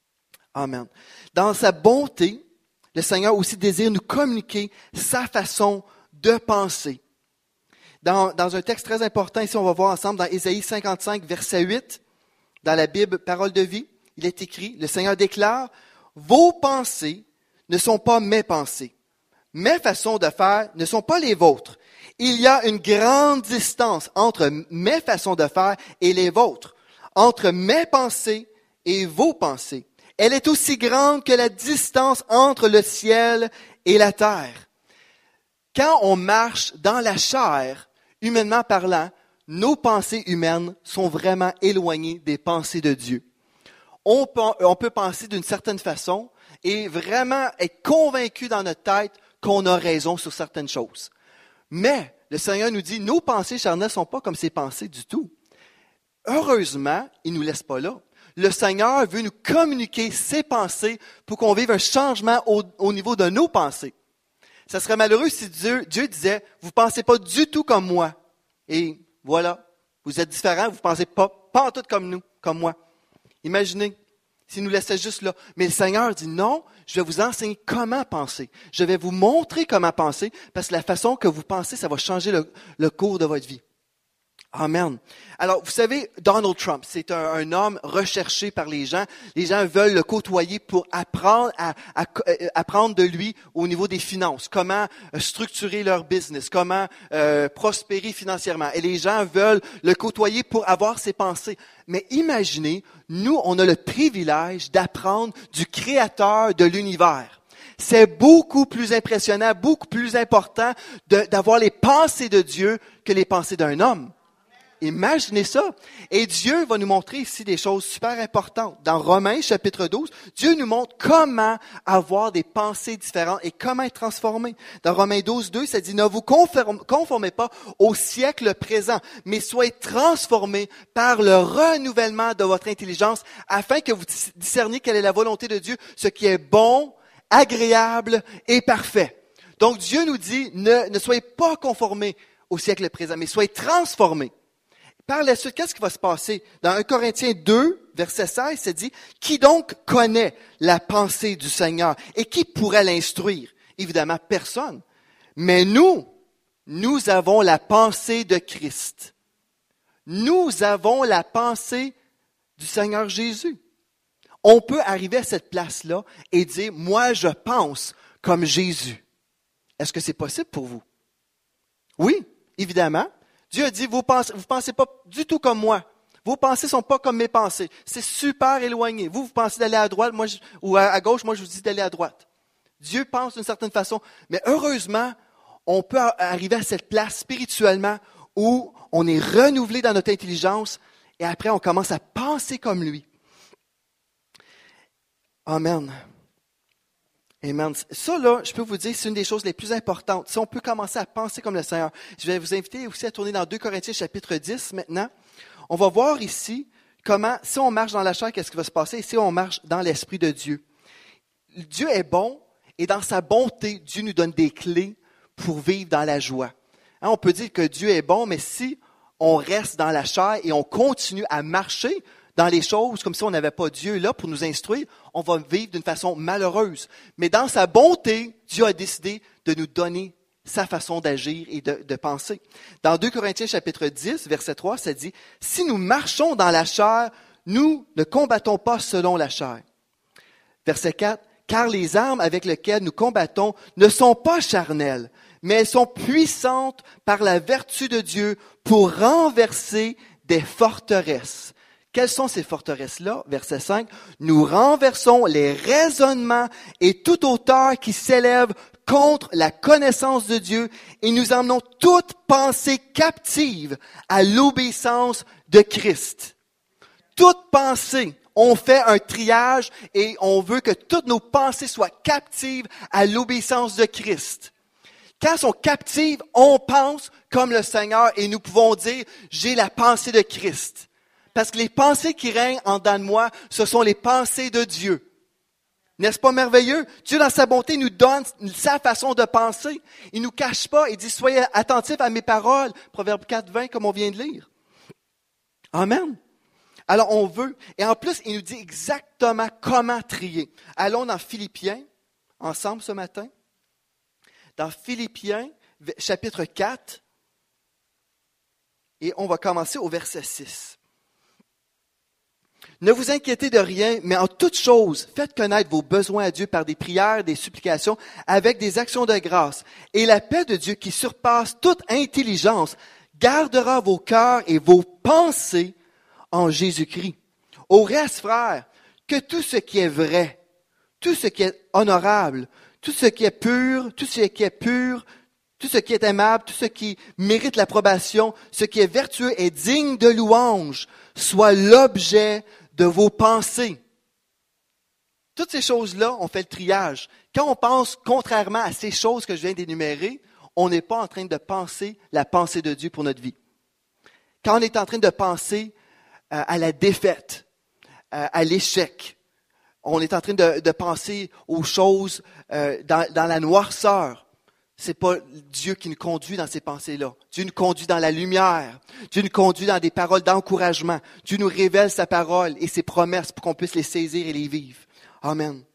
Amen. Dans sa bonté, le Seigneur aussi désire nous communiquer sa façon de penser. Dans, dans un texte très important, ici on va voir ensemble dans Ésaïe cinquante-cinq, verset huit, dans la Bible Parole de vie, il est écrit, le Seigneur déclare, « Vos pensées ne sont pas mes pensées. Mes façons de faire ne sont pas les vôtres. Il y a une grande distance entre mes façons de faire et les vôtres, entre mes pensées et vos pensées. Elle est aussi grande que la distance entre le ciel et la terre. » Quand on marche dans la chair, humainement parlant, nos pensées humaines sont vraiment éloignées des pensées de Dieu. On peut, on peut penser d'une certaine façon et vraiment être convaincu dans notre tête qu'on a raison sur certaines choses. Mais le Seigneur nous dit, nos pensées charnelles ne sont pas comme ses pensées du tout. Heureusement, il ne nous laisse pas là. Le Seigneur veut nous communiquer ses pensées pour qu'on vive un changement au, au niveau de nos pensées. Ça serait malheureux si Dieu, Dieu disait, vous ne pensez pas du tout comme moi. Et voilà, vous êtes différents, vous ne pensez pas, pas en tout comme nous, comme moi. Imaginez, s'il nous laissait juste là. Mais le Seigneur dit, non, je vais vous enseigner comment penser. Je vais vous montrer comment penser, parce que la façon que vous pensez, ça va changer le, le cours de votre vie. Amen. Alors, vous savez, Donald Trump, c'est un, un homme recherché par les gens. Les gens veulent le côtoyer pour apprendre à, à, à apprendre de lui au niveau des finances, comment structurer leur business, comment euh, prospérer financièrement. Et les gens veulent le côtoyer pour avoir ses pensées. Mais imaginez, nous, on a le privilège d'apprendre du Créateur de l'univers. C'est beaucoup plus impressionnant, beaucoup plus important de, d'avoir les pensées de Dieu que les pensées d'un homme. Imaginez ça. Et Dieu va nous montrer ici des choses super importantes. Dans Romains chapitre douze, Dieu nous montre comment avoir des pensées différentes et comment être transformé. Dans Romains douze, deux, ça dit, ne vous conformez pas au siècle présent, mais soyez transformés par le renouvellement de votre intelligence afin que vous discerniez quelle est la volonté de Dieu, ce qui est bon, agréable et parfait. Donc Dieu nous dit, ne, ne soyez pas conformés au siècle présent, mais soyez transformés. Par la suite, qu'est-ce qui va se passer? Dans un Corinthiens deux, verset seize, c'est dit, « Qui donc connaît la pensée du Seigneur et qui pourrait l'instruire? » Évidemment, personne. Mais nous, nous avons la pensée de Christ. Nous avons la pensée du Seigneur Jésus. On peut arriver à cette place-là et dire, « Moi, je pense comme Jésus. » Est-ce que c'est possible pour vous? Oui, évidemment. Dieu a dit, vous pensez, vous pensez pas du tout comme moi. Vos pensées sont pas comme mes pensées. C'est super éloigné. Vous, vous pensez d'aller à droite, moi, je, ou à, à gauche, moi, je vous dis d'aller à droite. Dieu pense d'une certaine façon. Mais heureusement, on peut arriver à cette place spirituellement où on est renouvelé dans notre intelligence et après, on commence à penser comme lui. Amen. Amen. Ça, là, je peux vous dire, c'est une des choses les plus importantes. Si on peut commencer à penser comme le Seigneur. Je vais vous inviter aussi à tourner dans deux Corinthiens chapitre dix maintenant. On va voir ici comment, si on marche dans la chair, qu'est-ce qui va se passer, et si on marche dans l'Esprit de Dieu. Dieu est bon, et dans sa bonté, Dieu nous donne des clés pour vivre dans la joie. Hein, on peut dire que Dieu est bon, mais si on reste dans la chair et on continue à marcher dans les choses comme si on n'avait pas Dieu là pour nous instruire, on va vivre d'une façon malheureuse. Mais dans sa bonté, Dieu a décidé de nous donner sa façon d'agir et de, de penser. Dans deux Corinthiens chapitre dix, verset trois, ça dit « Si nous marchons dans la chair, nous ne combattons pas selon la chair. » Verset quatre, « Car les armes avec lesquelles nous combattons ne sont pas charnelles, mais elles sont puissantes par la vertu de Dieu pour renverser des forteresses. » Quelles sont ces forteresses-là? Verset cinq. « Nous renversons les raisonnements et toute hauteur qui s'élève contre la connaissance de Dieu et nous emmenons toute pensée captive à l'obéissance de Christ. » Toute pensée, on fait un triage et on veut que toutes nos pensées soient captives à l'obéissance de Christ. Quand elles sont captives, on pense comme le Seigneur et nous pouvons dire « J'ai la pensée de Christ ». Parce que les pensées qui règnent en dedans de moi, ce sont les pensées de Dieu. N'est-ce pas merveilleux? Dieu, dans sa bonté, nous donne sa façon de penser. Il ne nous cache pas. Il dit, soyez attentifs à mes paroles. Proverbe quatre, vingt, comme on vient de lire. Amen. Alors, on veut. Et en plus, il nous dit exactement comment trier. Allons dans Philippiens, ensemble ce matin. Dans Philippiens, chapitre quatre. Et on va commencer au verset six. Ne vous inquiétez de rien, mais en toute chose, faites connaître vos besoins à Dieu par des prières, des supplications, avec des actions de grâce. Et la paix de Dieu qui surpasse toute intelligence gardera vos cœurs et vos pensées en Jésus-Christ. Au reste, frères, que tout ce qui est vrai, tout ce qui est honorable, tout ce qui est pur, tout ce qui est pur, tout ce qui est aimable, tout ce qui mérite l'approbation, ce qui est vertueux et digne de louange, soit l'objet de vos pensées. Toutes ces choses-là, on fait le triage. Quand on pense contrairement à ces choses que je viens d'énumérer, on n'est pas en train de penser la pensée de Dieu pour notre vie. Quand on est en train de penser euh, à la défaite, euh, à l'échec, on est en train de, de penser aux choses euh, dans, dans la noirceur, c'est pas Dieu qui nous conduit dans ces pensées-là. Dieu nous conduit dans la lumière. Dieu nous conduit dans des paroles d'encouragement. Dieu nous révèle sa parole et ses promesses pour qu'on puisse les saisir et les vivre. Amen.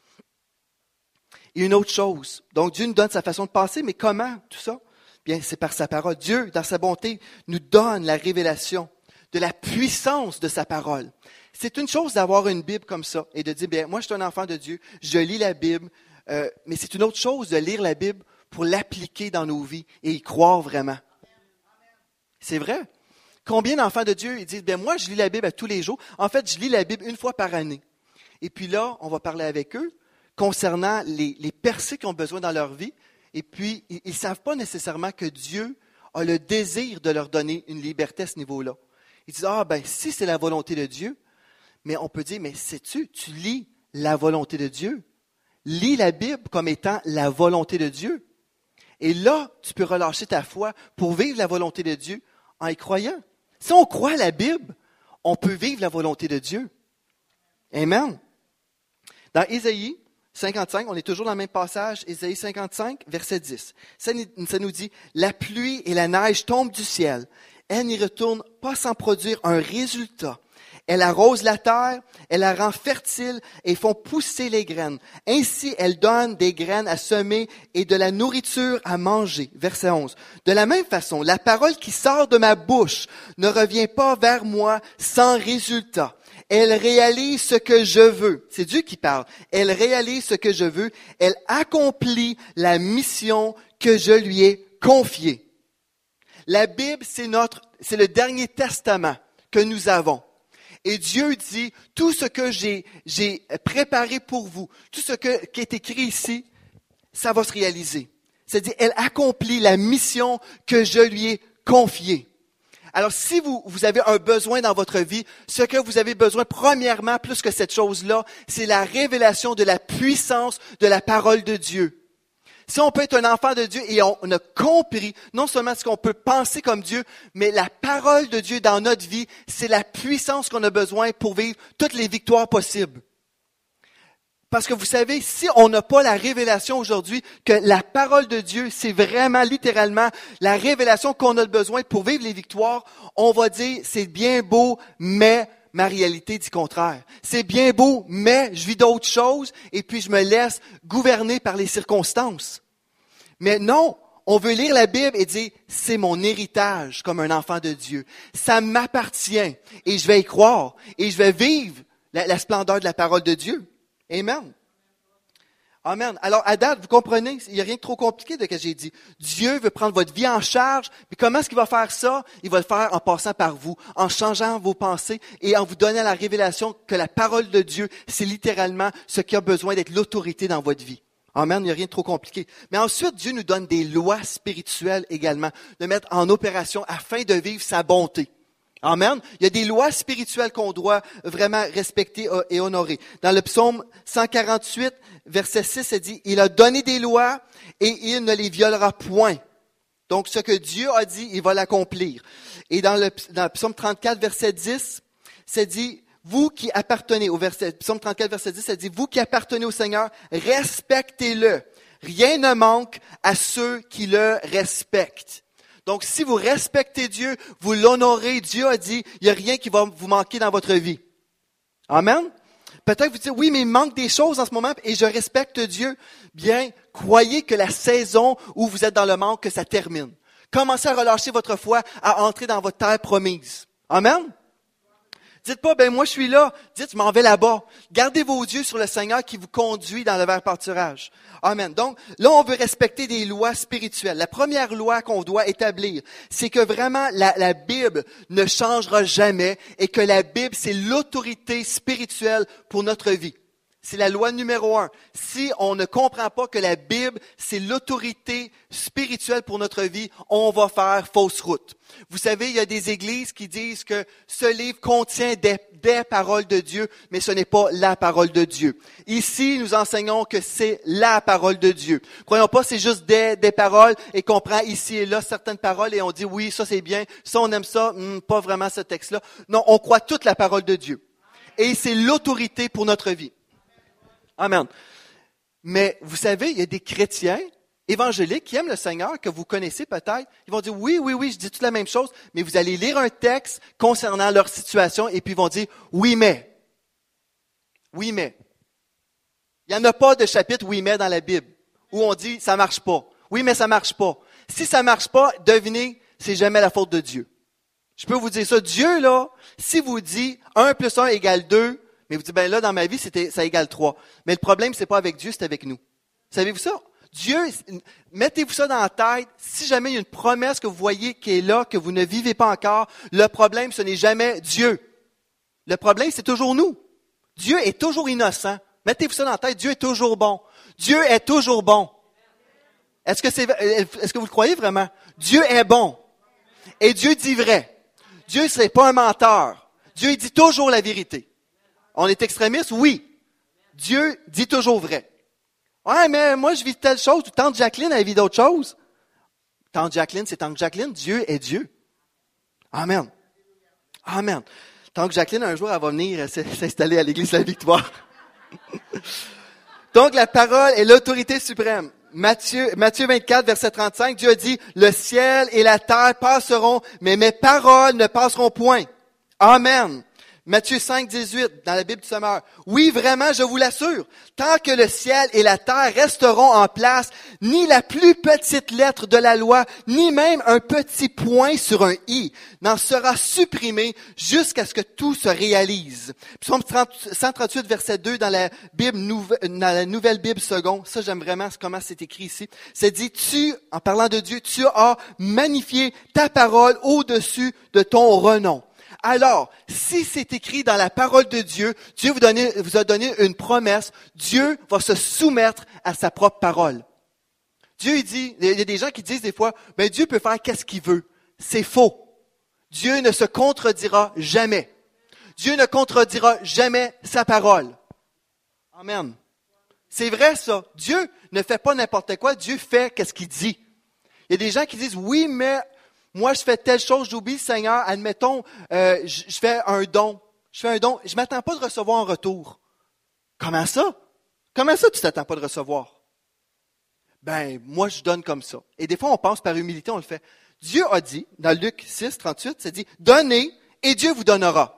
Et une autre chose. Donc, Dieu nous donne sa façon de penser, mais comment tout ça? Bien, c'est par sa parole. Dieu, dans sa bonté, nous donne la révélation de la puissance de sa parole. C'est une chose d'avoir une Bible comme ça et de dire, bien, moi, je suis un enfant de Dieu, je lis la Bible, euh, mais c'est une autre chose de lire la Bible pour l'appliquer dans nos vies et y croire vraiment. C'est vrai. Combien d'enfants de Dieu ils disent, bien moi je lis la Bible à tous les jours. En fait, je lis la Bible une fois par année. Et puis là, on va parler avec eux concernant les, les percées qu'ils ont besoin dans leur vie. Et puis, ils ne savent pas nécessairement que Dieu a le désir de leur donner une liberté à ce niveau-là. Ils disent, ah ben si c'est la volonté de Dieu, mais on peut dire, mais sais-tu, tu lis la volonté de Dieu. Lis la Bible comme étant la volonté de Dieu. Et là, tu peux relâcher ta foi pour vivre la volonté de Dieu en y croyant. Si on croit à la Bible, on peut vivre la volonté de Dieu. Amen. Dans Ésaïe cinquante-cinq, on est toujours dans le même passage, Ésaïe cinquante-cinq, verset dix. Ça, ça nous dit, « La pluie et la neige tombent du ciel. Elle n'y retourne pas sans produire un résultat. Elle arrose la terre, elle la rend fertile et font pousser les graines. Ainsi, elle donne des graines à semer et de la nourriture à manger. » Verset onze. « De la même façon, la parole qui sort de ma bouche ne revient pas vers moi sans résultat. Elle réalise ce que je veux. » C'est Dieu qui parle. « Elle réalise ce que je veux. Elle accomplit la mission que je lui ai confiée. » La Bible, c'est notre, c'est le dernier testament que nous avons. Et Dieu dit, tout ce que j'ai, j'ai préparé pour vous, tout ce que, qui est écrit ici, ça va se réaliser. C'est-à-dire, elle accomplit la mission que je lui ai confiée. Alors, si vous, vous avez un besoin dans votre vie, ce que vous avez besoin, premièrement, plus que cette chose-là, c'est la révélation de la puissance de la parole de Dieu. Si on peut être un enfant de Dieu et on, on a compris non seulement ce qu'on peut penser comme Dieu, mais la parole de Dieu dans notre vie, c'est la puissance qu'on a besoin pour vivre toutes les victoires possibles. Parce que vous savez, si on n'a pas la révélation aujourd'hui que la parole de Dieu, c'est vraiment littéralement la révélation qu'on a besoin pour vivre les victoires, on va dire, c'est bien beau, mais ma réalité dit contraire. C'est bien beau, mais je vis d'autres choses et puis je me laisse gouverner par les circonstances. Mais non, on veut lire la Bible et dire, c'est mon héritage comme un enfant de Dieu. Ça m'appartient et je vais y croire et je vais vivre la, la splendeur de la parole de Dieu. Amen. Amen. Alors, à date, vous comprenez, il n'y a rien de trop compliqué de ce que j'ai dit. Dieu veut prendre votre vie en charge, mais comment est-ce qu'il va faire ça? Il va le faire en passant par vous, en changeant vos pensées et en vous donnant la révélation que la parole de Dieu, c'est littéralement ce qui a besoin d'être l'autorité dans votre vie. Amen, il n'y a rien de trop compliqué. Mais ensuite, Dieu nous donne des lois spirituelles également, de mettre en opération afin de vivre sa bonté. Amen. Il y a des lois spirituelles qu'on doit vraiment respecter et honorer. Dans le psaume cent quarante-huit, verset six, ça dit, « Il a donné des lois et il ne les violera point. » Donc, ce que Dieu a dit, il va l'accomplir. Et dans le, dans le psaume trente-quatre, verset dix, ça dit, « Vous qui appartenez au verset, psaume trente-quatre, verset dix, ça dit, « Vous qui appartenez au Seigneur, respectez-le. Rien ne manque à ceux qui le respectent. » Donc, si vous respectez Dieu, vous l'honorez, Dieu a dit, il n'y a rien qui va vous manquer dans votre vie. Amen. Peut-être que vous dites, oui, mais il manque des choses en ce moment et je respecte Dieu. Bien, croyez que la saison où vous êtes dans le manque, que ça termine. Commencez à relâcher votre foi, à entrer dans votre terre promise. Amen. Dites pas, ben moi je suis là. Dites, je m'en vais là-bas. Gardez vos yeux sur le Seigneur qui vous conduit dans le vert pâturage. Amen. Donc, là, on veut respecter des lois spirituelles. La première loi qu'on doit établir, c'est que vraiment la, la Bible ne changera jamais et que la Bible, c'est l'autorité spirituelle pour notre vie. C'est la loi numéro un. Si on ne comprend pas que la Bible, c'est l'autorité spirituelle pour notre vie, on va faire fausse route. Vous savez, il y a des églises qui disent que ce livre contient des, des paroles de Dieu, mais ce n'est pas la parole de Dieu. Ici, nous enseignons que c'est la parole de Dieu. Croyons pas, c'est juste des, des paroles et qu'on prend ici et là certaines paroles et on dit oui, ça c'est bien, ça on aime ça, hum, pas vraiment ce texte-là. Non, on croit toute la parole de Dieu. Et c'est l'autorité pour notre vie. Amen. Mais vous savez, il y a des chrétiens évangéliques qui aiment le Seigneur, que vous connaissez peut-être. Ils vont dire, oui, oui, oui, je dis toute la même chose, mais vous allez lire un texte concernant leur situation et puis ils vont dire, oui, mais. Oui, mais. Il n'y en a pas de chapitre oui, mais dans la Bible où on dit, ça marche pas. Oui, mais ça marche pas. Si ça marche pas, devinez, c'est jamais la faute de Dieu. Je peux vous dire ça. Dieu, là, si vous dit un plus un égale deux, mais vous dites, ben là, dans ma vie, c'était, ça égale trois. Mais le problème, c'est pas avec Dieu, c'est avec nous. Savez-vous ça? Dieu, mettez-vous ça dans la tête. Si jamais il y a une promesse que vous voyez qui est là, que vous ne vivez pas encore, le problème, ce n'est jamais Dieu. Le problème, c'est toujours nous. Dieu est toujours innocent. Mettez-vous ça dans la tête. Dieu est toujours bon. Dieu est toujours bon. Est-ce que c'est, est-ce que vous le croyez vraiment? Dieu est bon. Et Dieu dit vrai. Dieu, c'est pas un menteur. Dieu, il dit toujours la vérité. On est extrémiste? Oui. Dieu dit toujours vrai. Ouais, mais moi, je vis telle chose, ou tante Jacqueline, elle vit d'autres choses. Tante Jacqueline, c'est tante Jacqueline. Dieu est Dieu. Amen. Amen. Tante Jacqueline, un jour, elle va venir s'installer à l'Église de la Victoire. Donc, la parole est l'autorité suprême. Matthieu, Matthieu vingt-quatre, verset trente-cinq, Dieu a dit, « Le ciel et la terre passeront, mais mes paroles ne passeront point. » Amen. Matthieu cinq, dix-huit, dans la Bible du Sommeur. Oui, vraiment, je vous l'assure, tant que le ciel et la terre resteront en place, ni la plus petite lettre de la loi, ni même un petit point sur un i, n'en sera supprimé jusqu'à ce que tout se réalise. Psaume cent trente-huit, verset deux, dans la Bible, dans la Nouvelle Bible seconde, ça j'aime vraiment comment c'est écrit ici, c'est dit, tu, en parlant de Dieu, tu as magnifié ta parole au-dessus de ton renom. Alors, si c'est écrit dans la parole de Dieu, Dieu vous, donne, vous a donné une promesse, Dieu va se soumettre à sa propre parole. Dieu il dit, il y a des gens qui disent des fois, ben Dieu peut faire qu'est-ce qu'il veut. C'est faux. Dieu ne se contredira jamais. Dieu ne contredira jamais sa parole. Amen. C'est vrai ça. Dieu ne fait pas n'importe quoi. Dieu fait qu'est-ce qu'il dit. Il y a des gens qui disent, oui, mais moi je fais telle chose, j'oublie le Seigneur. Admettons, euh, je, je fais un don. Je fais un don. Je ne m'attends pas de recevoir en retour. Comment ça? Comment ça tu ne t'attends pas de recevoir? Ben, moi je donne comme ça. Et des fois on pense par humilité, on le fait. Dieu a dit, dans Luc six, trente-huit, c'est dit, donnez et Dieu vous donnera.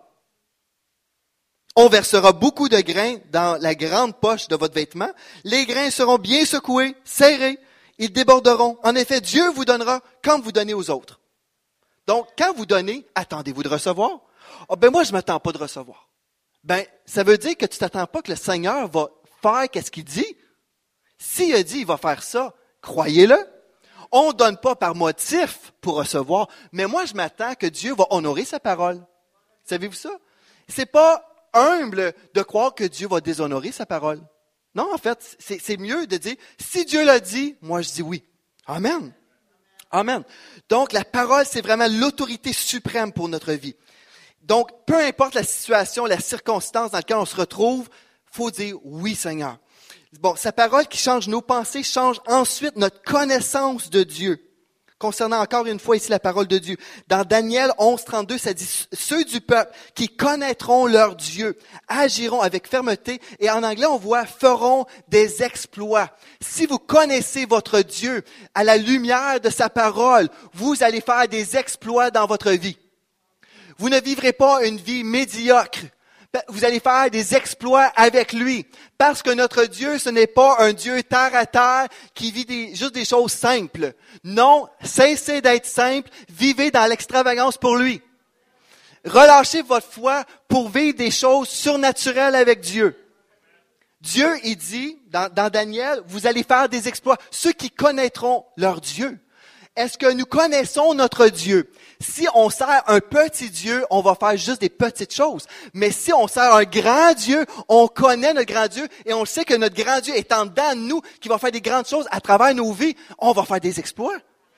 On versera beaucoup de grains dans la grande poche de votre vêtement. Les grains seront bien secoués, serrés. Ils déborderont. En effet, Dieu vous donnera comme vous donnez aux autres. Donc, quand vous donnez, attendez-vous de recevoir? Oh, ben moi, je ne m'attends pas de recevoir. Ben, ça veut dire que tu ne t'attends pas que le Seigneur va faire qu'est-ce qu'il dit. S'il a dit il va faire ça, croyez-le. On ne donne pas par motif pour recevoir, mais moi, je m'attends que Dieu va honorer sa parole. Savez-vous ça? C'est pas humble de croire que Dieu va déshonorer sa parole. Non, en fait, c'est, c'est mieux de dire, si Dieu l'a dit, moi je dis oui. Amen. Amen. Donc, la parole, c'est vraiment l'autorité suprême pour notre vie. Donc, peu importe la situation, la circonstance dans laquelle on se retrouve, il faut dire oui, Seigneur. Bon, sa parole qui change nos pensées, change ensuite notre connaissance de Dieu. Concernant encore une fois ici la parole de Dieu. Dans Daniel onze, trente-deux, ça dit « Ceux du peuple qui connaîtront leur Dieu agiront avec fermeté. » Et en anglais, on voit « feront des exploits ». Si vous connaissez votre Dieu à la lumière de sa parole, vous allez faire des exploits dans votre vie. Vous ne vivrez pas une vie médiocre. Vous allez faire des exploits avec lui. Parce que notre Dieu, ce n'est pas un Dieu terre à terre qui vit des, juste des choses simples. Non, cessez d'être simple, vivez dans l'extravagance pour lui. Relâchez votre foi pour vivre des choses surnaturelles avec Dieu. Dieu, il dit, dans, dans Daniel, vous allez faire des exploits. Ceux qui connaîtront leur Dieu. Est-ce que nous connaissons notre Dieu? Si on sert un petit Dieu, on va faire juste des petites choses. Mais si on sert un grand Dieu, on connaît notre grand Dieu et on sait que notre grand Dieu est en dedans de nous, qui va faire des grandes choses à travers nos vies. On va faire des exploits.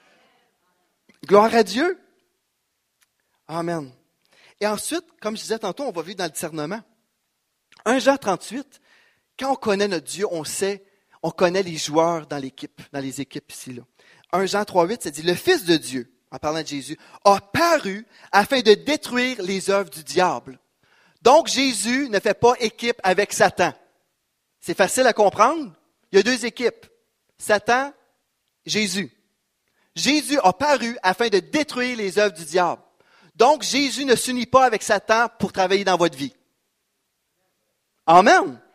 Gloire à Dieu. Amen. Et ensuite, comme je disais tantôt, on va vivre dans le discernement. un Jean trente-huit, quand on connaît notre Dieu, on sait, on connaît les joueurs dans l'équipe, dans les équipes ici, là. un Jean trois, huit, ça dit, le Fils de Dieu, en parlant de Jésus, a paru afin de détruire les œuvres du diable. Donc, Jésus ne fait pas équipe avec Satan. C'est facile à comprendre. Il y a deux équipes. Satan, Jésus. Jésus a paru afin de détruire les œuvres du diable. Donc, Jésus ne s'unit pas avec Satan pour travailler dans votre vie. Amen.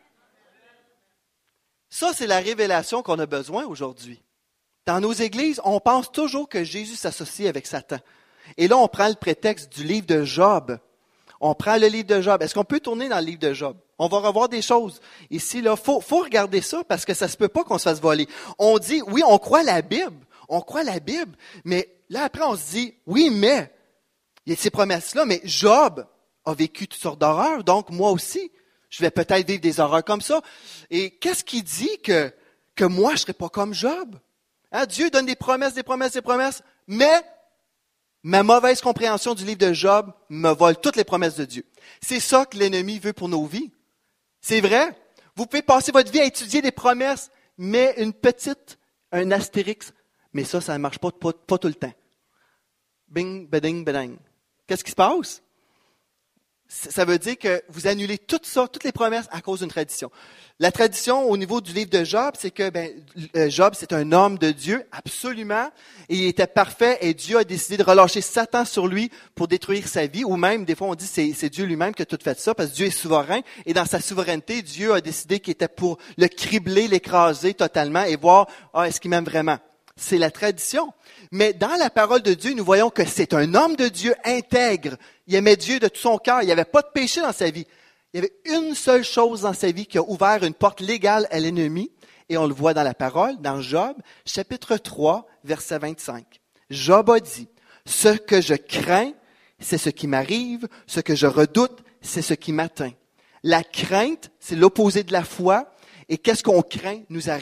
Ça, c'est la révélation qu'on a besoin aujourd'hui. Dans nos églises, on pense toujours que Jésus s'associe avec Satan. Et là, on prend le prétexte du livre de Job. On prend le livre de Job. Est-ce qu'on peut tourner dans le livre de Job? On va revoir des choses. Ici, là, faut, faut regarder ça parce que ça se peut pas qu'on se fasse voler. On dit, oui, on croit la Bible. On croit la Bible. Mais là, après, on se dit, oui, mais, il y a ces promesses-là, mais Job a vécu toutes sortes d'horreurs. Donc, moi aussi, je vais peut-être vivre des horreurs comme ça. Et qu'est-ce qui dit que, que moi, je serai pas comme Job? Hein, Dieu donne des promesses, des promesses, des promesses, mais ma mauvaise compréhension du livre de Job me vole toutes les promesses de Dieu. C'est ça que l'ennemi veut pour nos vies. C'est vrai. Vous pouvez passer votre vie à étudier des promesses, mais une petite, un astérix, mais ça, ça ne marche pas, pas, pas tout le temps. Bing, bading, badang. Qu'est-ce qui se passe? Ça veut dire que vous annulez tout ça, toutes les promesses à cause d'une tradition. La tradition au niveau du livre de Job, c'est que ben, Job, c'est un homme de Dieu, absolument, et il était parfait, et Dieu a décidé de relâcher Satan sur lui pour détruire sa vie, ou même, des fois, on dit que c'est, c'est Dieu lui-même qui a tout fait ça, parce que Dieu est souverain, et dans sa souveraineté, Dieu a décidé qu'il était pour le cribler, l'écraser totalement, et voir, ah, est-ce qu'il m'aime vraiment? C'est la tradition. Mais dans la parole de Dieu, nous voyons que c'est un homme de Dieu intègre. Il aimait Dieu de tout son cœur. Il n'y avait pas de péché dans sa vie. Il y avait une seule chose dans sa vie qui a ouvert une porte légale à l'ennemi. Et on le voit dans la parole, dans Job, chapitre trois, verset vingt-cinq. Job a dit, « Ce que je crains, c'est ce qui m'arrive. Ce que je redoute, c'est ce qui m'atteint. » La crainte, c'est l'opposé de la foi. Et qu'est-ce qu'on craint nous arrive.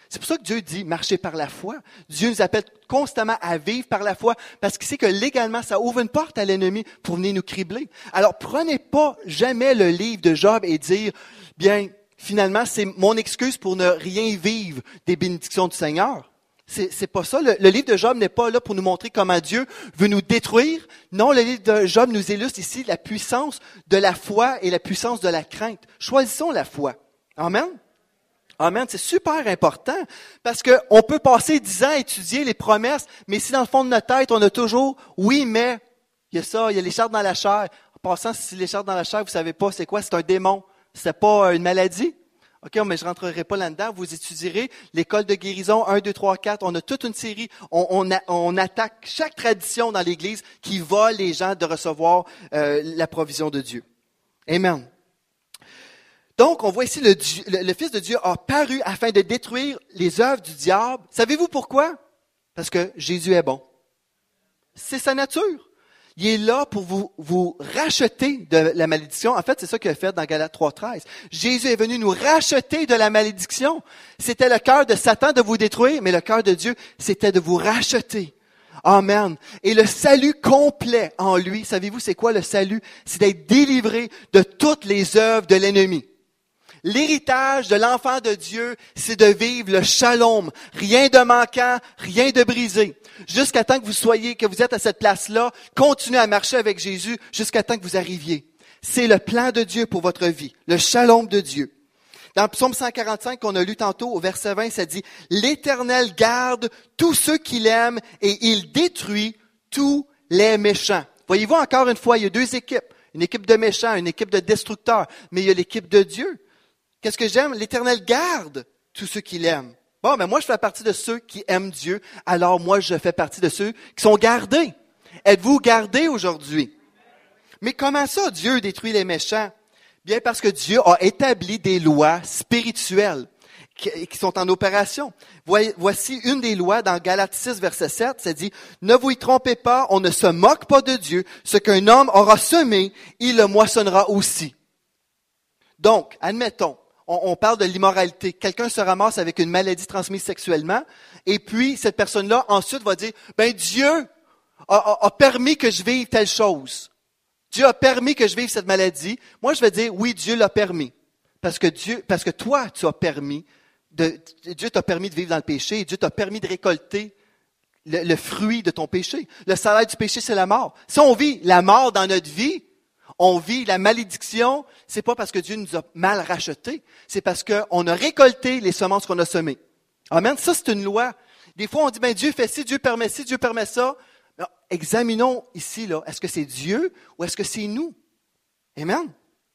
C'est pour ça que Dieu dit marcher par la foi. Dieu nous appelle constamment à vivre par la foi parce qu'il sait que légalement, ça ouvre une porte à l'ennemi pour venir nous cribler. Alors, prenez pas jamais le livre de Job et dire, bien, finalement, c'est mon excuse pour ne rien vivre des bénédictions du Seigneur. C'est, c'est pas ça. Le, le livre de Job n'est pas là pour nous montrer comment Dieu veut nous détruire. Non, le livre de Job nous illustre ici la puissance de la foi et la puissance de la crainte. Choisissons la foi. Amen. Amen. C'est super important parce que on peut passer dix ans à étudier les promesses, mais si dans le fond de notre tête, on a toujours, oui, mais, il y a ça, il y a l'écharpe dans la chair. En passant, si l'écharpe dans la chair, vous savez pas c'est quoi, c'est un démon. C'est pas une maladie. OK, mais je rentrerai pas là-dedans. Vous étudierez l'école de guérison un, deux, trois, quatre. On a toute une série. On, on, a, on attaque chaque tradition dans l'Église qui vole les gens de recevoir euh, la provision de Dieu. Amen. Donc, on voit ici le, le, le Fils de Dieu a paru afin de détruire les œuvres du diable. Savez-vous pourquoi? Parce que Jésus est bon. C'est sa nature. Il est là pour vous, vous racheter de la malédiction. En fait, c'est ça qu'il a fait dans Galates trois treize. Jésus est venu nous racheter de la malédiction. C'était le cœur de Satan de vous détruire, mais le cœur de Dieu, c'était de vous racheter. Amen. Et le salut complet en lui, savez-vous c'est quoi le salut? C'est d'être délivré de toutes les œuvres de l'ennemi. L'héritage de l'enfant de Dieu, c'est de vivre le shalom. Rien de manquant, rien de brisé. Jusqu'à temps que vous soyez, que vous êtes à cette place-là, continuez à marcher avec Jésus jusqu'à temps que vous arriviez. C'est le plan de Dieu pour votre vie, le shalom de Dieu. Dans le psaume cent quarante-cinq qu'on a lu tantôt, au verset vingt, ça dit « L'Éternel garde tous ceux qu'il aime et il détruit tous les méchants. » Voyez-vous, encore une fois, il y a deux équipes. Une équipe de méchants, une équipe de destructeurs, mais il y a l'équipe de Dieu. Qu'est-ce que j'aime? L'Éternel garde tous ceux qui l'aiment. Bon, mais moi, je fais partie de ceux qui aiment Dieu, alors moi, je fais partie de ceux qui sont gardés. Êtes-vous gardés aujourd'hui? Mais comment ça, Dieu détruit les méchants? Bien, parce que Dieu a établi des lois spirituelles qui, qui sont en opération. Voici une des lois dans Galates six, verset sept, ça dit « Ne vous y trompez pas, on ne se moque pas de Dieu. Ce qu'un homme aura semé, il le moissonnera aussi. » Donc, admettons, on parle de l'immoralité. Quelqu'un se ramasse avec une maladie transmise sexuellement, et puis cette personne-là ensuite va dire, ben Dieu a, a, a permis que je vive telle chose. Dieu a permis que je vive cette maladie. Moi, je vais dire, oui, Dieu l'a permis. Parce que Dieu, parce que toi, tu as permis, de, Dieu t'a permis de vivre dans le péché, et Dieu t'a permis de récolter le, le fruit de ton péché. Le salaire du péché, c'est la mort. Si on vit la mort dans notre vie, on vit la malédiction, c'est pas parce que Dieu nous a mal rachetés, c'est parce qu'on a récolté les semences qu'on a semées. Amen. Ça, c'est une loi. Des fois, on dit, ben Dieu fait ci, Dieu permet ci, Dieu permet ça. Mais examinons ici, là, est-ce que c'est Dieu ou est-ce que c'est nous? Amen.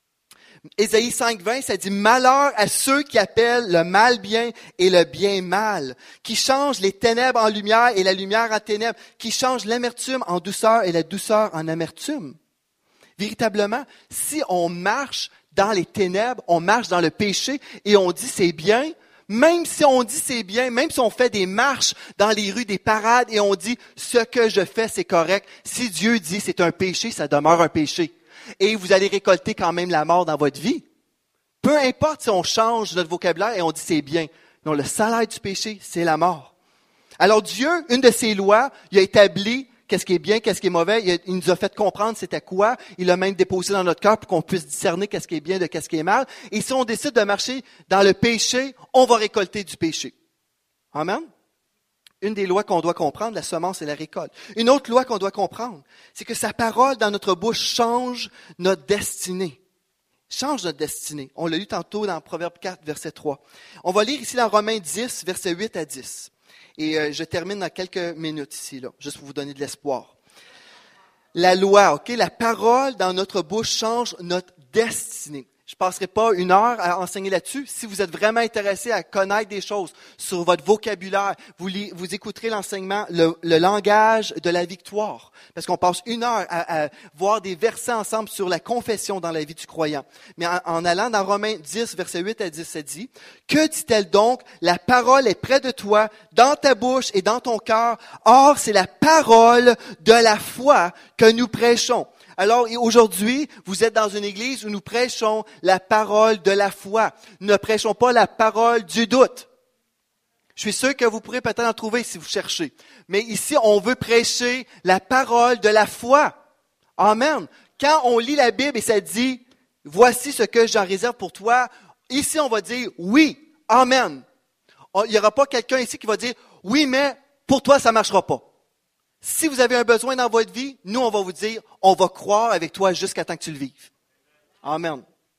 Ésaïe cinq, vingt, ça dit, malheur à ceux qui appellent le mal bien et le bien mal, qui changent les ténèbres en lumière et la lumière en ténèbres, qui changent l'amertume en douceur et la douceur en amertume. Véritablement, si on marche dans les ténèbres, on marche dans le péché et on dit c'est bien, même si on dit c'est bien, même si on fait des marches dans les rues, des parades et on dit ce que je fais c'est correct, si Dieu dit c'est un péché, ça demeure un péché. Et vous allez récolter quand même la mort dans votre vie. Peu importe si on change notre vocabulaire et on dit c'est bien. Non, le salaire du péché, c'est la mort. Alors Dieu, une de ses lois, il a établi qu'est-ce qui est bien, qu'est-ce qui est mauvais. Il, a, il nous a fait comprendre c'était quoi. Il l'a même déposé dans notre cœur pour qu'on puisse discerner qu'est-ce qui est bien de qu'est-ce qui est mal. Et si on décide de marcher dans le péché, on va récolter du péché. Amen. Une des lois qu'on doit comprendre, la semence et la récolte. Une autre loi qu'on doit comprendre, c'est que sa parole dans notre bouche change notre destinée. Change notre destinée. On l'a lu tantôt dans Proverbe quatre, verset trois. On va lire ici dans Romains dix, verset huit à dix. Et euh, je termine dans quelques minutes ici, là, juste pour vous donner de l'espoir. La loi, ok, la parole dans notre bouche change notre destinée. Je ne passerai pas une heure à enseigner là-dessus. Si vous êtes vraiment intéressé à connaître des choses sur votre vocabulaire, vous, li, vous écouterez l'enseignement, le, le langage de la victoire. Parce qu'on passe une heure à, à voir des versets ensemble sur la confession dans la vie du croyant. Mais en, en allant dans Romains dix, versets huit à dix, ça dit, « Que dit-elle donc? La parole est près de toi, dans ta bouche et dans ton cœur. Or, c'est la parole de la foi que nous prêchons. » Alors aujourd'hui, vous êtes dans une église où nous prêchons la parole de la foi. Nous ne prêchons pas la parole du doute. Je suis sûr que vous pourrez peut-être en trouver si vous cherchez. Mais ici, on veut prêcher la parole de la foi. Amen. Quand on lit la Bible et ça dit, voici ce que j'en réserve pour toi, ici, on va dire, oui, amen. Il n'y aura pas quelqu'un ici qui va dire, oui, mais pour toi, ça ne marchera pas. Si vous avez un besoin dans votre vie, nous, on va vous dire, on va croire avec toi jusqu'à temps que tu le vives. Amen.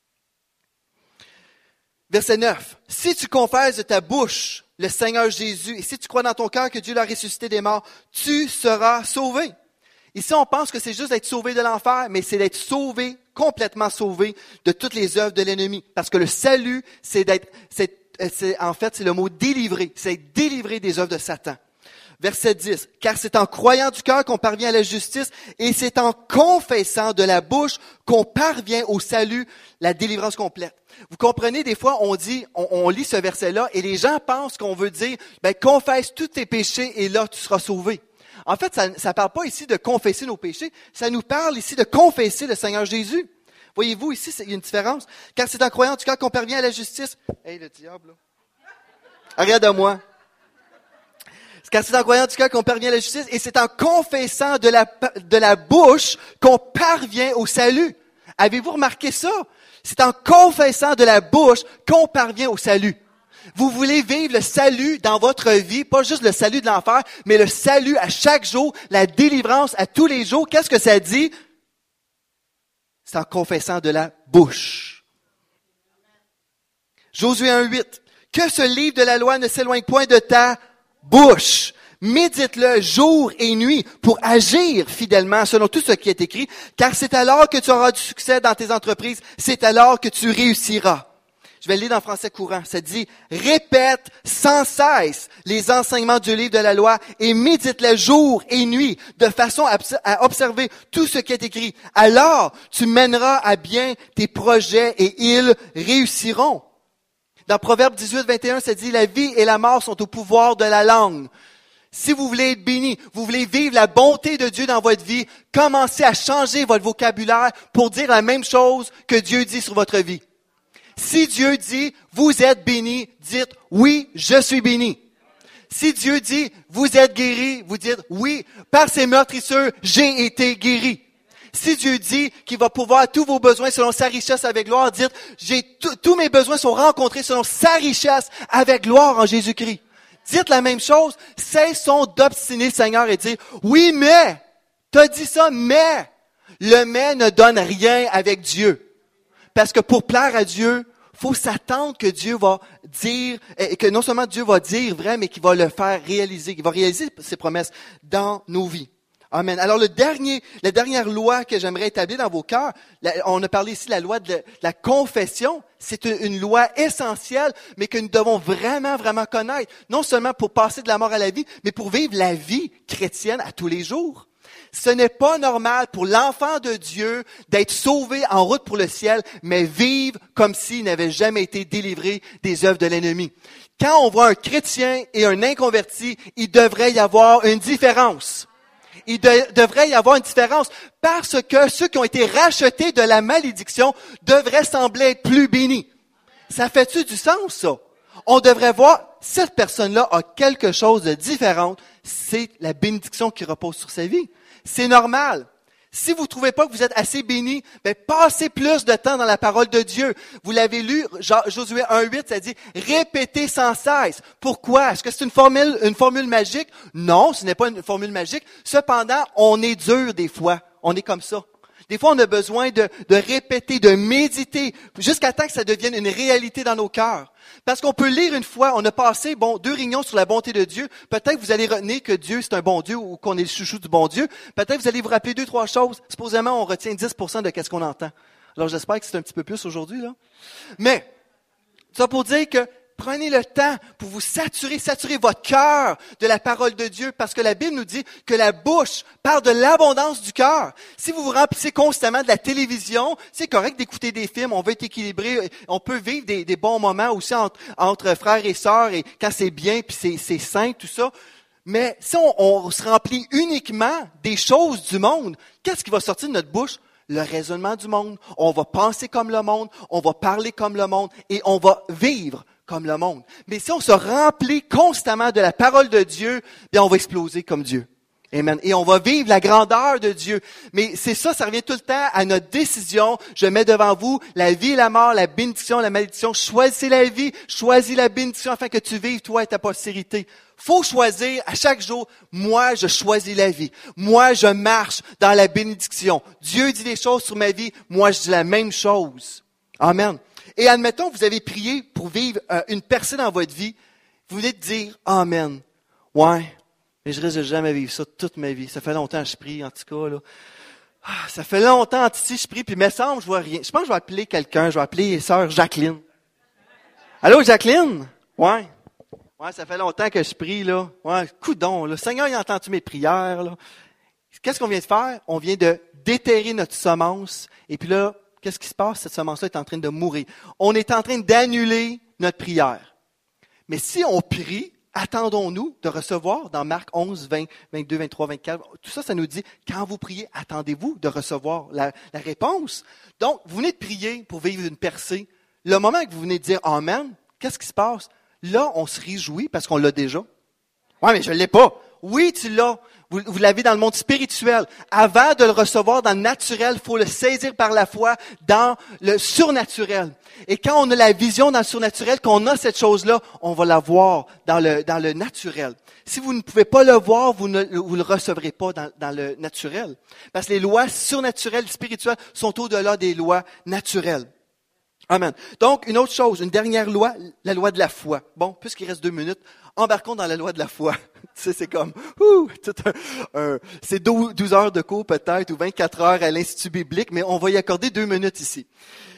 Verset neuf. Si tu confesses de ta bouche le Seigneur Jésus, et si tu crois dans ton cœur que Dieu l'a ressuscité des morts, tu seras sauvé. Ici, on pense que c'est juste d'être sauvé de l'enfer, mais c'est d'être sauvé, complètement sauvé de toutes les œuvres de l'ennemi. Parce que le salut, c'est d'être, c'est, c'est, en fait, c'est le mot délivré. C'est être délivré des œuvres de Satan. Verset dix. Car c'est en croyant du cœur qu'on parvient à la justice, et c'est en confessant de la bouche qu'on parvient au salut, la délivrance complète. Vous comprenez, des fois, on dit, on, on lit ce verset-là, et les gens pensent qu'on veut dire, ben, confesse tous tes péchés, et là, tu seras sauvé. En fait, ça ne parle pas ici de confesser nos péchés, ça nous parle ici de confesser le Seigneur Jésus. Voyez-vous, ici, il y a une différence. Car c'est en croyant du cœur qu'on parvient à la justice. Hey, le diable, là. Regarde-moi. Car c'est en croyant du cœur qu'on parvient à la justice, et c'est en confessant de la, de la bouche qu'on parvient au salut. Avez-vous remarqué ça? C'est en confessant de la bouche qu'on parvient au salut. Vous voulez vivre le salut dans votre vie, pas juste le salut de l'enfer, mais le salut à chaque jour, la délivrance à tous les jours. Qu'est-ce que ça dit? C'est en confessant de la bouche. Josué un huit. Que ce livre de la loi ne s'éloigne point de ta bouche. Médite-le jour et nuit pour agir fidèlement selon tout ce qui est écrit, car c'est alors que tu auras du succès dans tes entreprises, c'est alors que tu réussiras. Je vais le lire dans le français courant. Ça dit, répète sans cesse les enseignements du livre de la loi et médite-les jour et nuit de façon à observer tout ce qui est écrit. Alors, tu mèneras à bien tes projets et ils réussiront. Dans Proverbe dix-huit, vingt et un, ça dit, la vie et la mort sont au pouvoir de la langue. Si vous voulez être béni, vous voulez vivre la bonté de Dieu dans votre vie, commencez à changer votre vocabulaire pour dire la même chose que Dieu dit sur votre vie. Si Dieu dit, vous êtes béni, dites, oui, je suis béni. Si Dieu dit, vous êtes guéri, vous dites, oui, par ses meurtrissures, j'ai été guéri. Si Dieu dit qu'il va pouvoir tous vos besoins selon sa richesse avec gloire, dites, j'ai tous mes besoins sont rencontrés selon sa richesse avec gloire en Jésus-Christ. Dites la même chose, cessons d'obstiner le Seigneur et dire, oui, mais, t'as dit ça, mais, le mais ne donne rien avec Dieu. Parce que pour plaire à Dieu, faut s'attendre que Dieu va dire, et que non seulement Dieu va dire vrai, mais qu'il va le faire réaliser, qu'il va réaliser ses promesses dans nos vies. Amen. Alors le dernier, la dernière loi que j'aimerais établir dans vos cœurs, la, on a parlé ici de la loi de la, de la confession. C'est une, une loi essentielle, mais que nous devons vraiment, vraiment connaître. Non seulement pour passer de la mort à la vie, mais pour vivre la vie chrétienne à tous les jours. Ce n'est pas normal pour l'enfant de Dieu d'être sauvé en route pour le ciel, mais vivre comme s'il n'avait jamais été délivré des œuvres de l'ennemi. Quand on voit un chrétien et un inconverti, il devrait y avoir une différence. Il de, devrait y avoir une différence parce que ceux qui ont été rachetés de la malédiction devraient sembler être plus bénis. Ça fait-tu du sens, ça? On devrait voir, cette personne-là a quelque chose de différent. C'est la bénédiction qui repose sur sa vie. C'est normal. Si vous ne trouvez pas que vous êtes assez béni, ben passez plus de temps dans la parole de Dieu. Vous l'avez lu, Josué un huit, ça dit « Répétez sans cesse ». Pourquoi? Est-ce que c'est une formule, une formule magique? Non, ce n'est pas une formule magique. Cependant, on est dur des fois. On est comme ça. Des fois, on a besoin de, de répéter, de méditer, jusqu'à temps que ça devienne une réalité dans nos cœurs. Parce qu'on peut lire une fois, on a passé bon deux réunions sur la bonté de Dieu. Peut-être que vous allez retenir que Dieu, c'est un bon Dieu ou qu'on est le chouchou du bon Dieu. Peut-être que vous allez vous rappeler deux, trois choses. Supposément, on retient dix pour cent de ce qu'on entend. Alors, j'espère que c'est un petit peu plus aujourd'hui, là. Mais, ça pour dire que prenez le temps pour vous saturer, saturer votre cœur de la parole de Dieu, parce que la Bible nous dit que la bouche parle de l'abondance du cœur. Si vous vous remplissez constamment de la télévision, c'est correct d'écouter des films, on veut être équilibré, on peut vivre des, des bons moments aussi entre, entre frères et sœurs, et quand c'est bien, puis c'est, c'est sain, tout ça. Mais si on, on se remplit uniquement des choses du monde, qu'est-ce qui va sortir de notre bouche? le raisonnement du monde, on va penser comme le monde, on va parler comme le monde et on va vivre comme le monde. Mais si on se remplit constamment de la parole de Dieu, bien on va exploser comme Dieu. Amen. Et on va vivre la grandeur de Dieu. Mais c'est ça, ça revient tout le temps à notre décision. Je mets devant vous la vie et la mort, la bénédiction, la malédiction. Choisissez la vie, choisis la bénédiction afin que tu vives, toi et ta postérité. Faut choisir à chaque jour, moi je choisis la vie. Moi je marche dans la bénédiction. Dieu dit des choses sur ma vie, moi je dis la même chose. Amen. Et admettons, vous avez prié pour vivre euh, une percée dans votre vie. Vous venez de dire Amen. Ouais. Mais je risque de jamais vivre ça toute ma vie. Ça fait longtemps que je prie, en tout cas, là. Ah, ça fait longtemps, Titi, je prie, puis il me semble, je vois rien. Je pense que je vais appeler quelqu'un, je vais appeler sœur Jacqueline. Allô, Jacqueline? Ouais. Ouais, ça fait longtemps que je prie, là. Ouais, coudon, là. Seigneur, il a entendu mes prières, là. Qu'est-ce qu'on vient de faire? On vient de déterrer notre semence, et puis là, qu'est-ce qui se passe? Cette semence-là est en train de mourir. On est en train d'annuler notre prière. Mais si on prie, attendons-nous de recevoir dans Marc onze, vingt, vingt-deux, vingt-trois, vingt-quatre. Tout ça, ça nous dit, quand vous priez, attendez-vous de recevoir la, la réponse. Donc, vous venez de prier pour vivre une percée. Le moment que vous venez de dire Amen, qu'est-ce qui se passe? Là, on se réjouit parce qu'on l'a déjà. Ouais, mais je ne l'ai pas. Oui, tu l'as. Vous, vous l'avez dans le monde spirituel. Avant de le recevoir dans le naturel, il faut le saisir par la foi dans le surnaturel. Et quand on a la vision dans le surnaturel, qu'on a cette chose-là, on va la voir dans le, dans le naturel. Si vous ne pouvez pas le voir, vous ne vous le recevrez pas dans, dans le naturel. Parce que les lois surnaturelles, spirituelles, sont au-delà des lois naturelles. Amen. Donc, une autre chose, une dernière loi, la loi de la foi. Bon, puisqu'il reste deux minutes, embarquons dans la loi de la foi. Tu sais, c'est comme, ouh, tout un, un, c'est douze heures de cours peut-être, ou vingt-quatre heures à l'Institut biblique, mais on va y accorder deux minutes ici.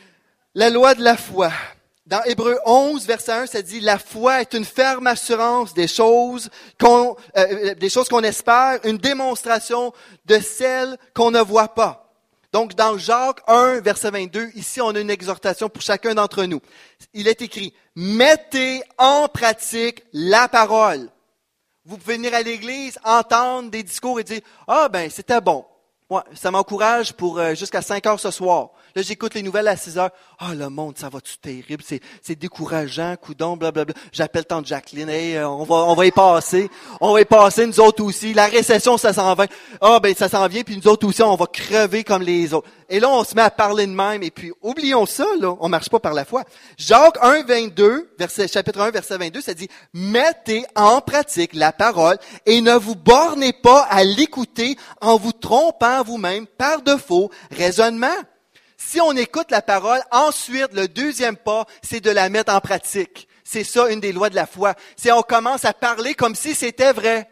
La loi de la foi. Dans Hébreux onze, verset un, ça dit, la foi est une ferme assurance des choses qu'on, euh, des choses qu'on espère, une démonstration de celles qu'on ne voit pas. Donc, dans Jacques un, verset vingt-deux, ici, on a une exhortation pour chacun d'entre nous. Il est écrit, mettez en pratique la parole. Vous pouvez venir à l'église, entendre des discours et dire, ah ben, c'était bon. Ouais, ça m'encourage pour euh, jusqu'à cinq heures ce soir. Là, j'écoute les nouvelles à six heures. Ah, le monde, ça va-tu terrible? C'est, c'est décourageant, coudon, blablabla. J'appelle tante Jacqueline. Hey, on va, on va y passer. On va y passer, nous autres aussi. La récession, ça s'en vient. Ah, ben, ça s'en vient, puis nous autres aussi, on va crever comme les autres. Et là, on se met à parler de même. Et puis, oublions ça, là. On marche pas par la foi. Jacques un, vingt-deux, verset, chapitre un, verset vingt-deux, ça dit, mettez en pratique la parole et ne vous bornez pas à l'écouter en vous trompant vous-même par de faux raisonnements. Si on écoute la parole, ensuite, le deuxième pas, c'est de la mettre en pratique. C'est ça, une des lois de la foi. C'est on commence à parler comme si c'était vrai.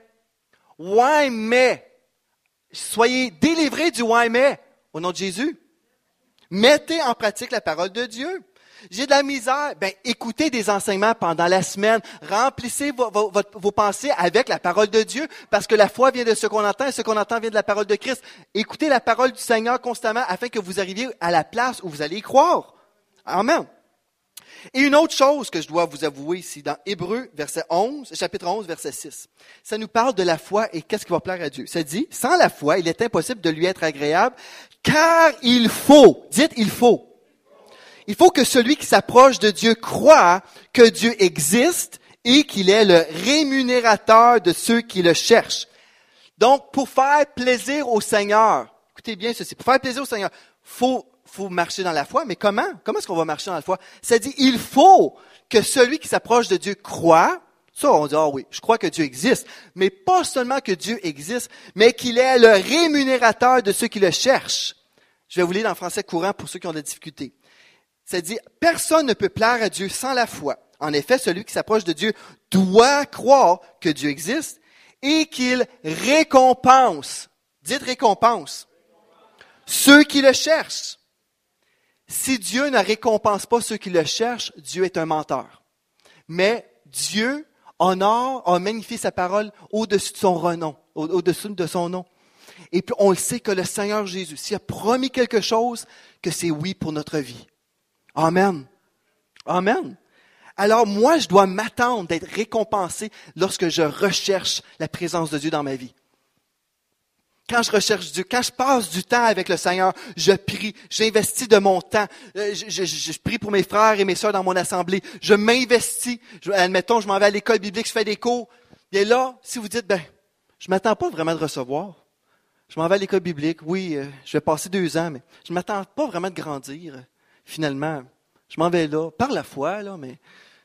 Ouais, mais. Soyez délivrés du ouais, mais. Au nom de Jésus. Mettez en pratique la parole de Dieu. J'ai de la misère. Ben, écoutez des enseignements pendant la semaine. Remplissez vos, vos, vos pensées avec la parole de Dieu, parce que la foi vient de ce qu'on entend et ce qu'on entend vient de la parole de Christ. Écoutez la parole du Seigneur constamment afin que vous arriviez à la place où vous allez y croire. Amen. Et une autre chose que je dois vous avouer ici, dans Hébreux, verset onze, chapitre onze, verset six. Ça nous parle de la foi et qu'est-ce qui va plaire à Dieu. Ça dit, sans la foi, il est impossible de lui être agréable, car il faut, dites il faut. Il faut que celui qui s'approche de Dieu croit que Dieu existe et qu'il est le rémunérateur de ceux qui le cherchent. Donc, pour faire plaisir au Seigneur, écoutez bien ceci, pour faire plaisir au Seigneur, faut, faut marcher dans la foi. Mais comment? Comment est-ce qu'on va marcher dans la foi? Ça dit, il faut que celui qui s'approche de Dieu croit. Ça, on dit, ah oui, je crois que Dieu existe. Mais pas seulement que Dieu existe, mais qu'il est le rémunérateur de ceux qui le cherchent. Je vais vous lire dans le français courant pour ceux qui ont de la difficulté. Ça dit, personne ne peut plaire à Dieu sans la foi. En effet, celui qui s'approche de Dieu doit croire que Dieu existe et qu'il récompense, dites récompense, ceux qui le cherchent. Si Dieu ne récompense pas ceux qui le cherchent, Dieu est un menteur. Mais Dieu honore, a magnifié sa parole au-dessus de son renom, au-dessus de son nom. Et puis on le sait que le Seigneur Jésus, s'il a promis quelque chose, que c'est oui pour notre vie. Amen. Amen. Alors moi, je dois m'attendre d'être récompensé lorsque je recherche la présence de Dieu dans ma vie. Quand je recherche Dieu, quand je passe du temps avec le Seigneur, je prie, j'investis de mon temps. Je, je, je, je prie pour mes frères et mes sœurs dans mon assemblée. Je m'investis. Je, admettons, je m'en vais à l'école biblique, je fais des cours. Et là, si vous dites, ben, je m'attends pas vraiment de recevoir. Je m'en vais à l'école biblique. Oui, euh, je vais passer deux ans, mais je m'attends pas vraiment de grandir. Finalement, je m'en vais là, par la foi, là, mais,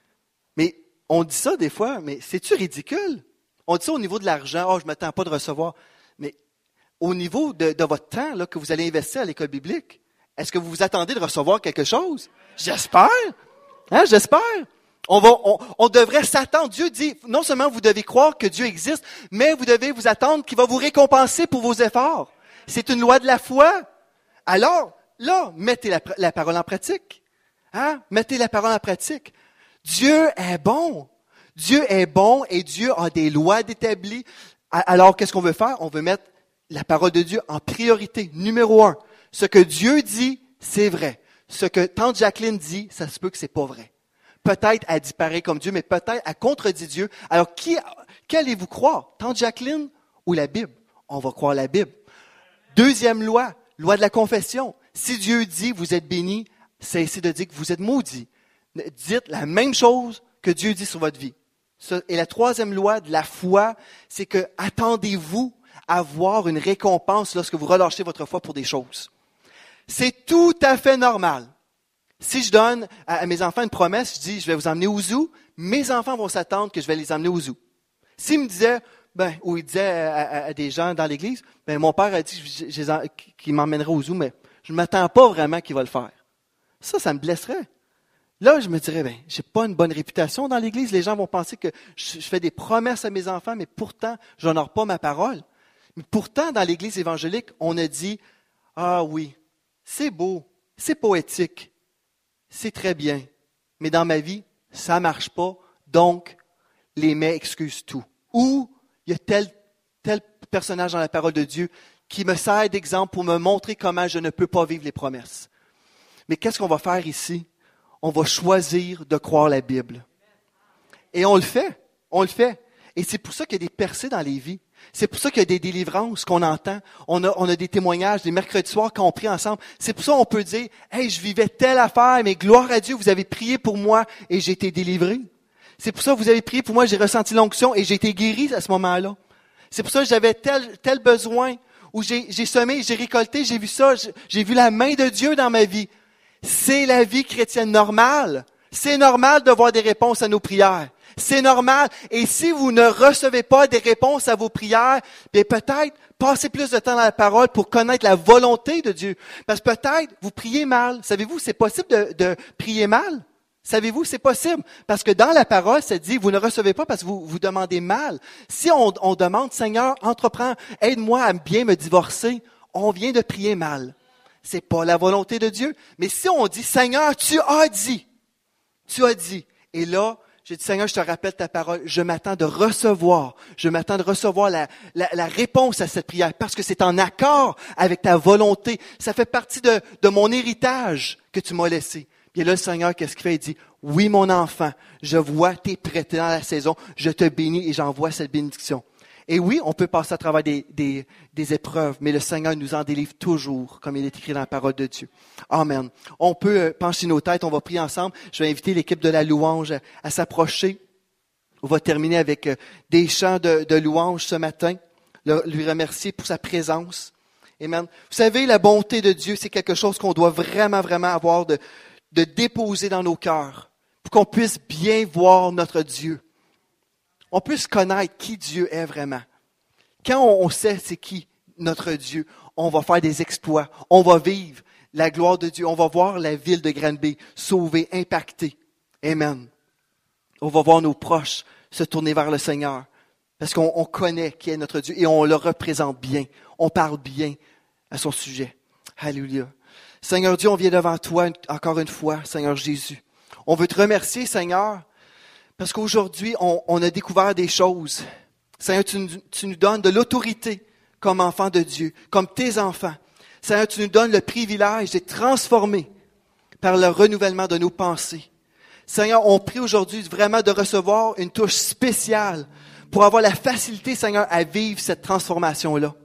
mais on dit ça des fois, mais c'est-tu ridicule? On dit ça au niveau de l'argent. Oh, je m'attends pas de recevoir. Mais au niveau de, de votre temps là, que vous allez investir à l'école biblique, est-ce que vous vous attendez de recevoir quelque chose? J'espère. Hein, j'espère. On, va, on, on devrait s'attendre. Dieu dit, non seulement vous devez croire que Dieu existe, mais vous devez vous attendre qu'il va vous récompenser pour vos efforts. C'est une loi de la foi. Alors, là, mettez la, la parole en pratique. Hein? Mettez la parole en pratique. Dieu est bon. Dieu est bon et Dieu a des lois d'établi. Alors, qu'est-ce qu'on veut faire? On veut mettre la parole de Dieu en priorité, numéro un. Ce que Dieu dit, c'est vrai. Ce que tante Jacqueline dit, ça se peut que c'est pas vrai. Peut-être elle dit pareil comme Dieu, mais peut-être elle contredit Dieu. Alors, qui, qu'allez-vous croire? Tante Jacqueline ou la Bible? On va croire la Bible. Deuxième loi, loi de la confession. Si Dieu dit, vous êtes bénis, cessez de dire que vous êtes maudits. Dites la même chose que Dieu dit sur votre vie. Et la troisième loi de la foi, c'est que attendez-vous à voir une récompense lorsque vous relâchez votre foi pour des choses. C'est tout à fait normal. Si je donne à mes enfants une promesse, je dis, je vais vous emmener au zoo, mes enfants vont s'attendre que je vais les emmener au zoo. S'ils me disaient, ben, ou ils disaient à, à, à des gens dans l'église, ben, mon père a dit qu'il m'emmènerait au zoo, mais je ne m'attends pas vraiment qu'il va le faire. Ça, ça me blesserait. Là, je me dirais, ben, j'ai pas une bonne réputation dans l'église. Les gens vont penser que je, je fais des promesses à mes enfants, mais pourtant, je n'honore pas ma parole. Mais pourtant, dans l'église évangélique, on a dit, ah oui, c'est beau, c'est poétique, c'est très bien, mais dans ma vie, ça ne marche pas, donc les mais excusent tout. Ou il y a tel, tel personnage dans la parole de Dieu qui me sert d'exemple pour me montrer comment je ne peux pas vivre les promesses. Mais qu'est-ce qu'on va faire ici? On va choisir de croire la Bible. Et on le fait, on le fait. Et c'est pour ça qu'il y a des percées dans les vies. C'est pour ça qu'il y a des délivrances qu'on entend. On a, on a des témoignages, des mercredis soirs quand on prie ensemble. C'est pour ça qu'on peut dire, « Hey, je vivais telle affaire, mais gloire à Dieu, vous avez prié pour moi et j'ai été délivré. » C'est pour ça que vous avez prié pour moi, j'ai ressenti l'onction et j'ai été guéri à ce moment-là. C'est pour ça que j'avais tel, tel besoin, où j'ai, j'ai semé, j'ai récolté, j'ai vu ça, j'ai vu la main de Dieu dans ma vie. C'est la vie chrétienne normale. C'est normal de voir des réponses à nos prières. C'est normal. Et si vous ne recevez pas des réponses à vos prières, bien peut-être passez plus de temps dans la parole pour connaître la volonté de Dieu. Parce que peut-être vous priez mal. Savez-vous, c'est possible de, de prier mal? Savez-vous, c'est possible. Parce que dans la parole, ça dit, vous ne recevez pas parce que vous vous demandez mal. Si on, on demande, Seigneur, entreprends, aide-moi à bien me divorcer, on vient de prier mal. C'est pas la volonté de Dieu. Mais si on dit, Seigneur, tu as dit, tu as dit, et là, j'ai dit, Seigneur, je te rappelle ta parole, je m'attends de recevoir, je m'attends de recevoir la, la, la réponse à cette prière, parce que c'est en accord avec ta volonté. Ça fait partie de, de mon héritage que tu m'as laissé. Puis là, le Seigneur, qu'est-ce qu'il fait? Il dit, oui, mon enfant, je vois tes prêtés dans la saison, je te bénis et j'envoie cette bénédiction. Et oui, on peut passer à travers des, des, des épreuves, mais le Seigneur nous en délivre toujours, comme il est écrit dans la parole de Dieu. Amen. On peut pencher nos têtes, on va prier ensemble. Je vais inviter l'équipe de la louange à, à s'approcher. On va terminer avec des chants de, de louange ce matin, le, lui remercier pour sa présence. Amen. Vous savez, la bonté de Dieu, c'est quelque chose qu'on doit vraiment, vraiment avoir de, de déposer dans nos cœurs, pour qu'on puisse bien voir notre Dieu. On puisse connaître qui Dieu est vraiment. Quand on sait c'est qui notre Dieu, on va faire des exploits, on va vivre la gloire de Dieu, on va voir la ville de Granby sauvée, impactée. Amen. On va voir nos proches se tourner vers le Seigneur, parce qu'on on connaît qui est notre Dieu et on le représente bien. On parle bien à son sujet. Alléluia. Seigneur Dieu, on vient devant toi encore une fois, Seigneur Jésus. On veut te remercier, Seigneur, parce qu'aujourd'hui, on, on a découvert des choses. Seigneur, tu, tu nous donnes de l'autorité comme enfants de Dieu, comme tes enfants. Seigneur, tu nous donnes le privilège d'être transformés par le renouvellement de nos pensées. Seigneur, on prie aujourd'hui vraiment de recevoir une touche spéciale pour avoir la facilité, Seigneur, à vivre cette transformation-là.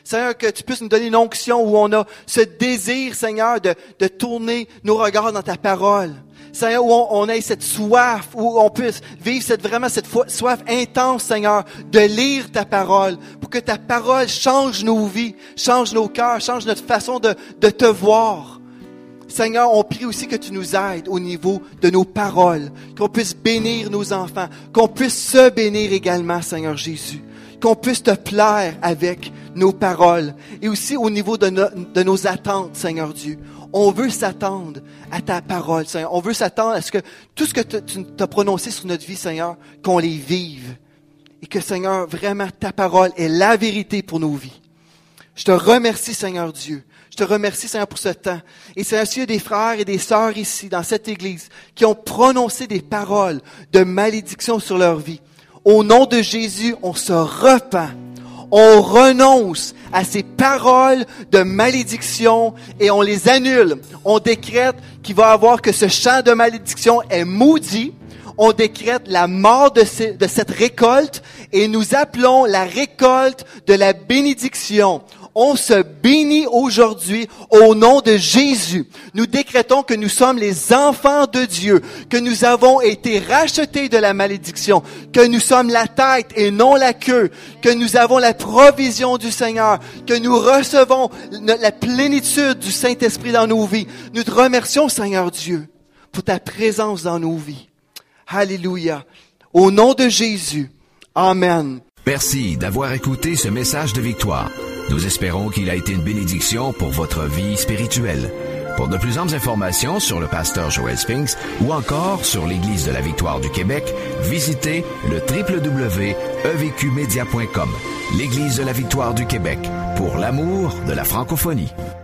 Seigneur, que tu puisses nous donner une onction où on a ce désir, Seigneur, de, de tourner nos regards dans ta parole. Seigneur, où on, on ait cette soif, où on puisse vivre cette, vraiment cette soif intense, Seigneur, de lire ta parole, pour que ta parole change nos vies, change nos cœurs, change notre façon de, de te voir. Seigneur, on prie aussi que tu nous aides au niveau de nos paroles, qu'on puisse bénir nos enfants, qu'on puisse se bénir également, Seigneur Jésus, qu'on puisse te plaire avec nos paroles et aussi au niveau de, no, de nos attentes, Seigneur Dieu. On veut s'attendre à ta parole, Seigneur. On veut s'attendre à ce que tout ce que tu as prononcé sur notre vie, Seigneur, qu'on les vive. Et que, Seigneur, vraiment, ta parole est la vérité pour nos vies. Je te remercie, Seigneur Dieu. Je te remercie, Seigneur, pour ce temps. Et Seigneur, s'il y a des frères et des sœurs ici, dans cette église, qui ont prononcé des paroles de malédiction sur leur vie, au nom de Jésus, on se repent. On renonce à ces paroles de malédiction et on les annule. On décrète qu'il va y avoir que ce champ de malédiction est maudit. On décrète la mort de, ce, de cette récolte et nous appelons la récolte de la bénédiction. On se bénit aujourd'hui au nom de Jésus. Nous décrétons que nous sommes les enfants de Dieu, que nous avons été rachetés de la malédiction, que nous sommes la tête et non la queue, que nous avons la provision du Seigneur, que nous recevons la plénitude du Saint-Esprit dans nos vies. Nous te remercions, Seigneur Dieu, pour ta présence dans nos vies. Alléluia. Au nom de Jésus. Amen. Merci d'avoir écouté ce message de victoire. Nous espérons qu'il a été une bénédiction pour votre vie spirituelle. Pour de plus amples informations sur le pasteur Joel Spinks ou encore sur l'Église de la Victoire du Québec, visitez le w w w point e v q media point com. L'Église de la Victoire du Québec, pour l'amour de la francophonie.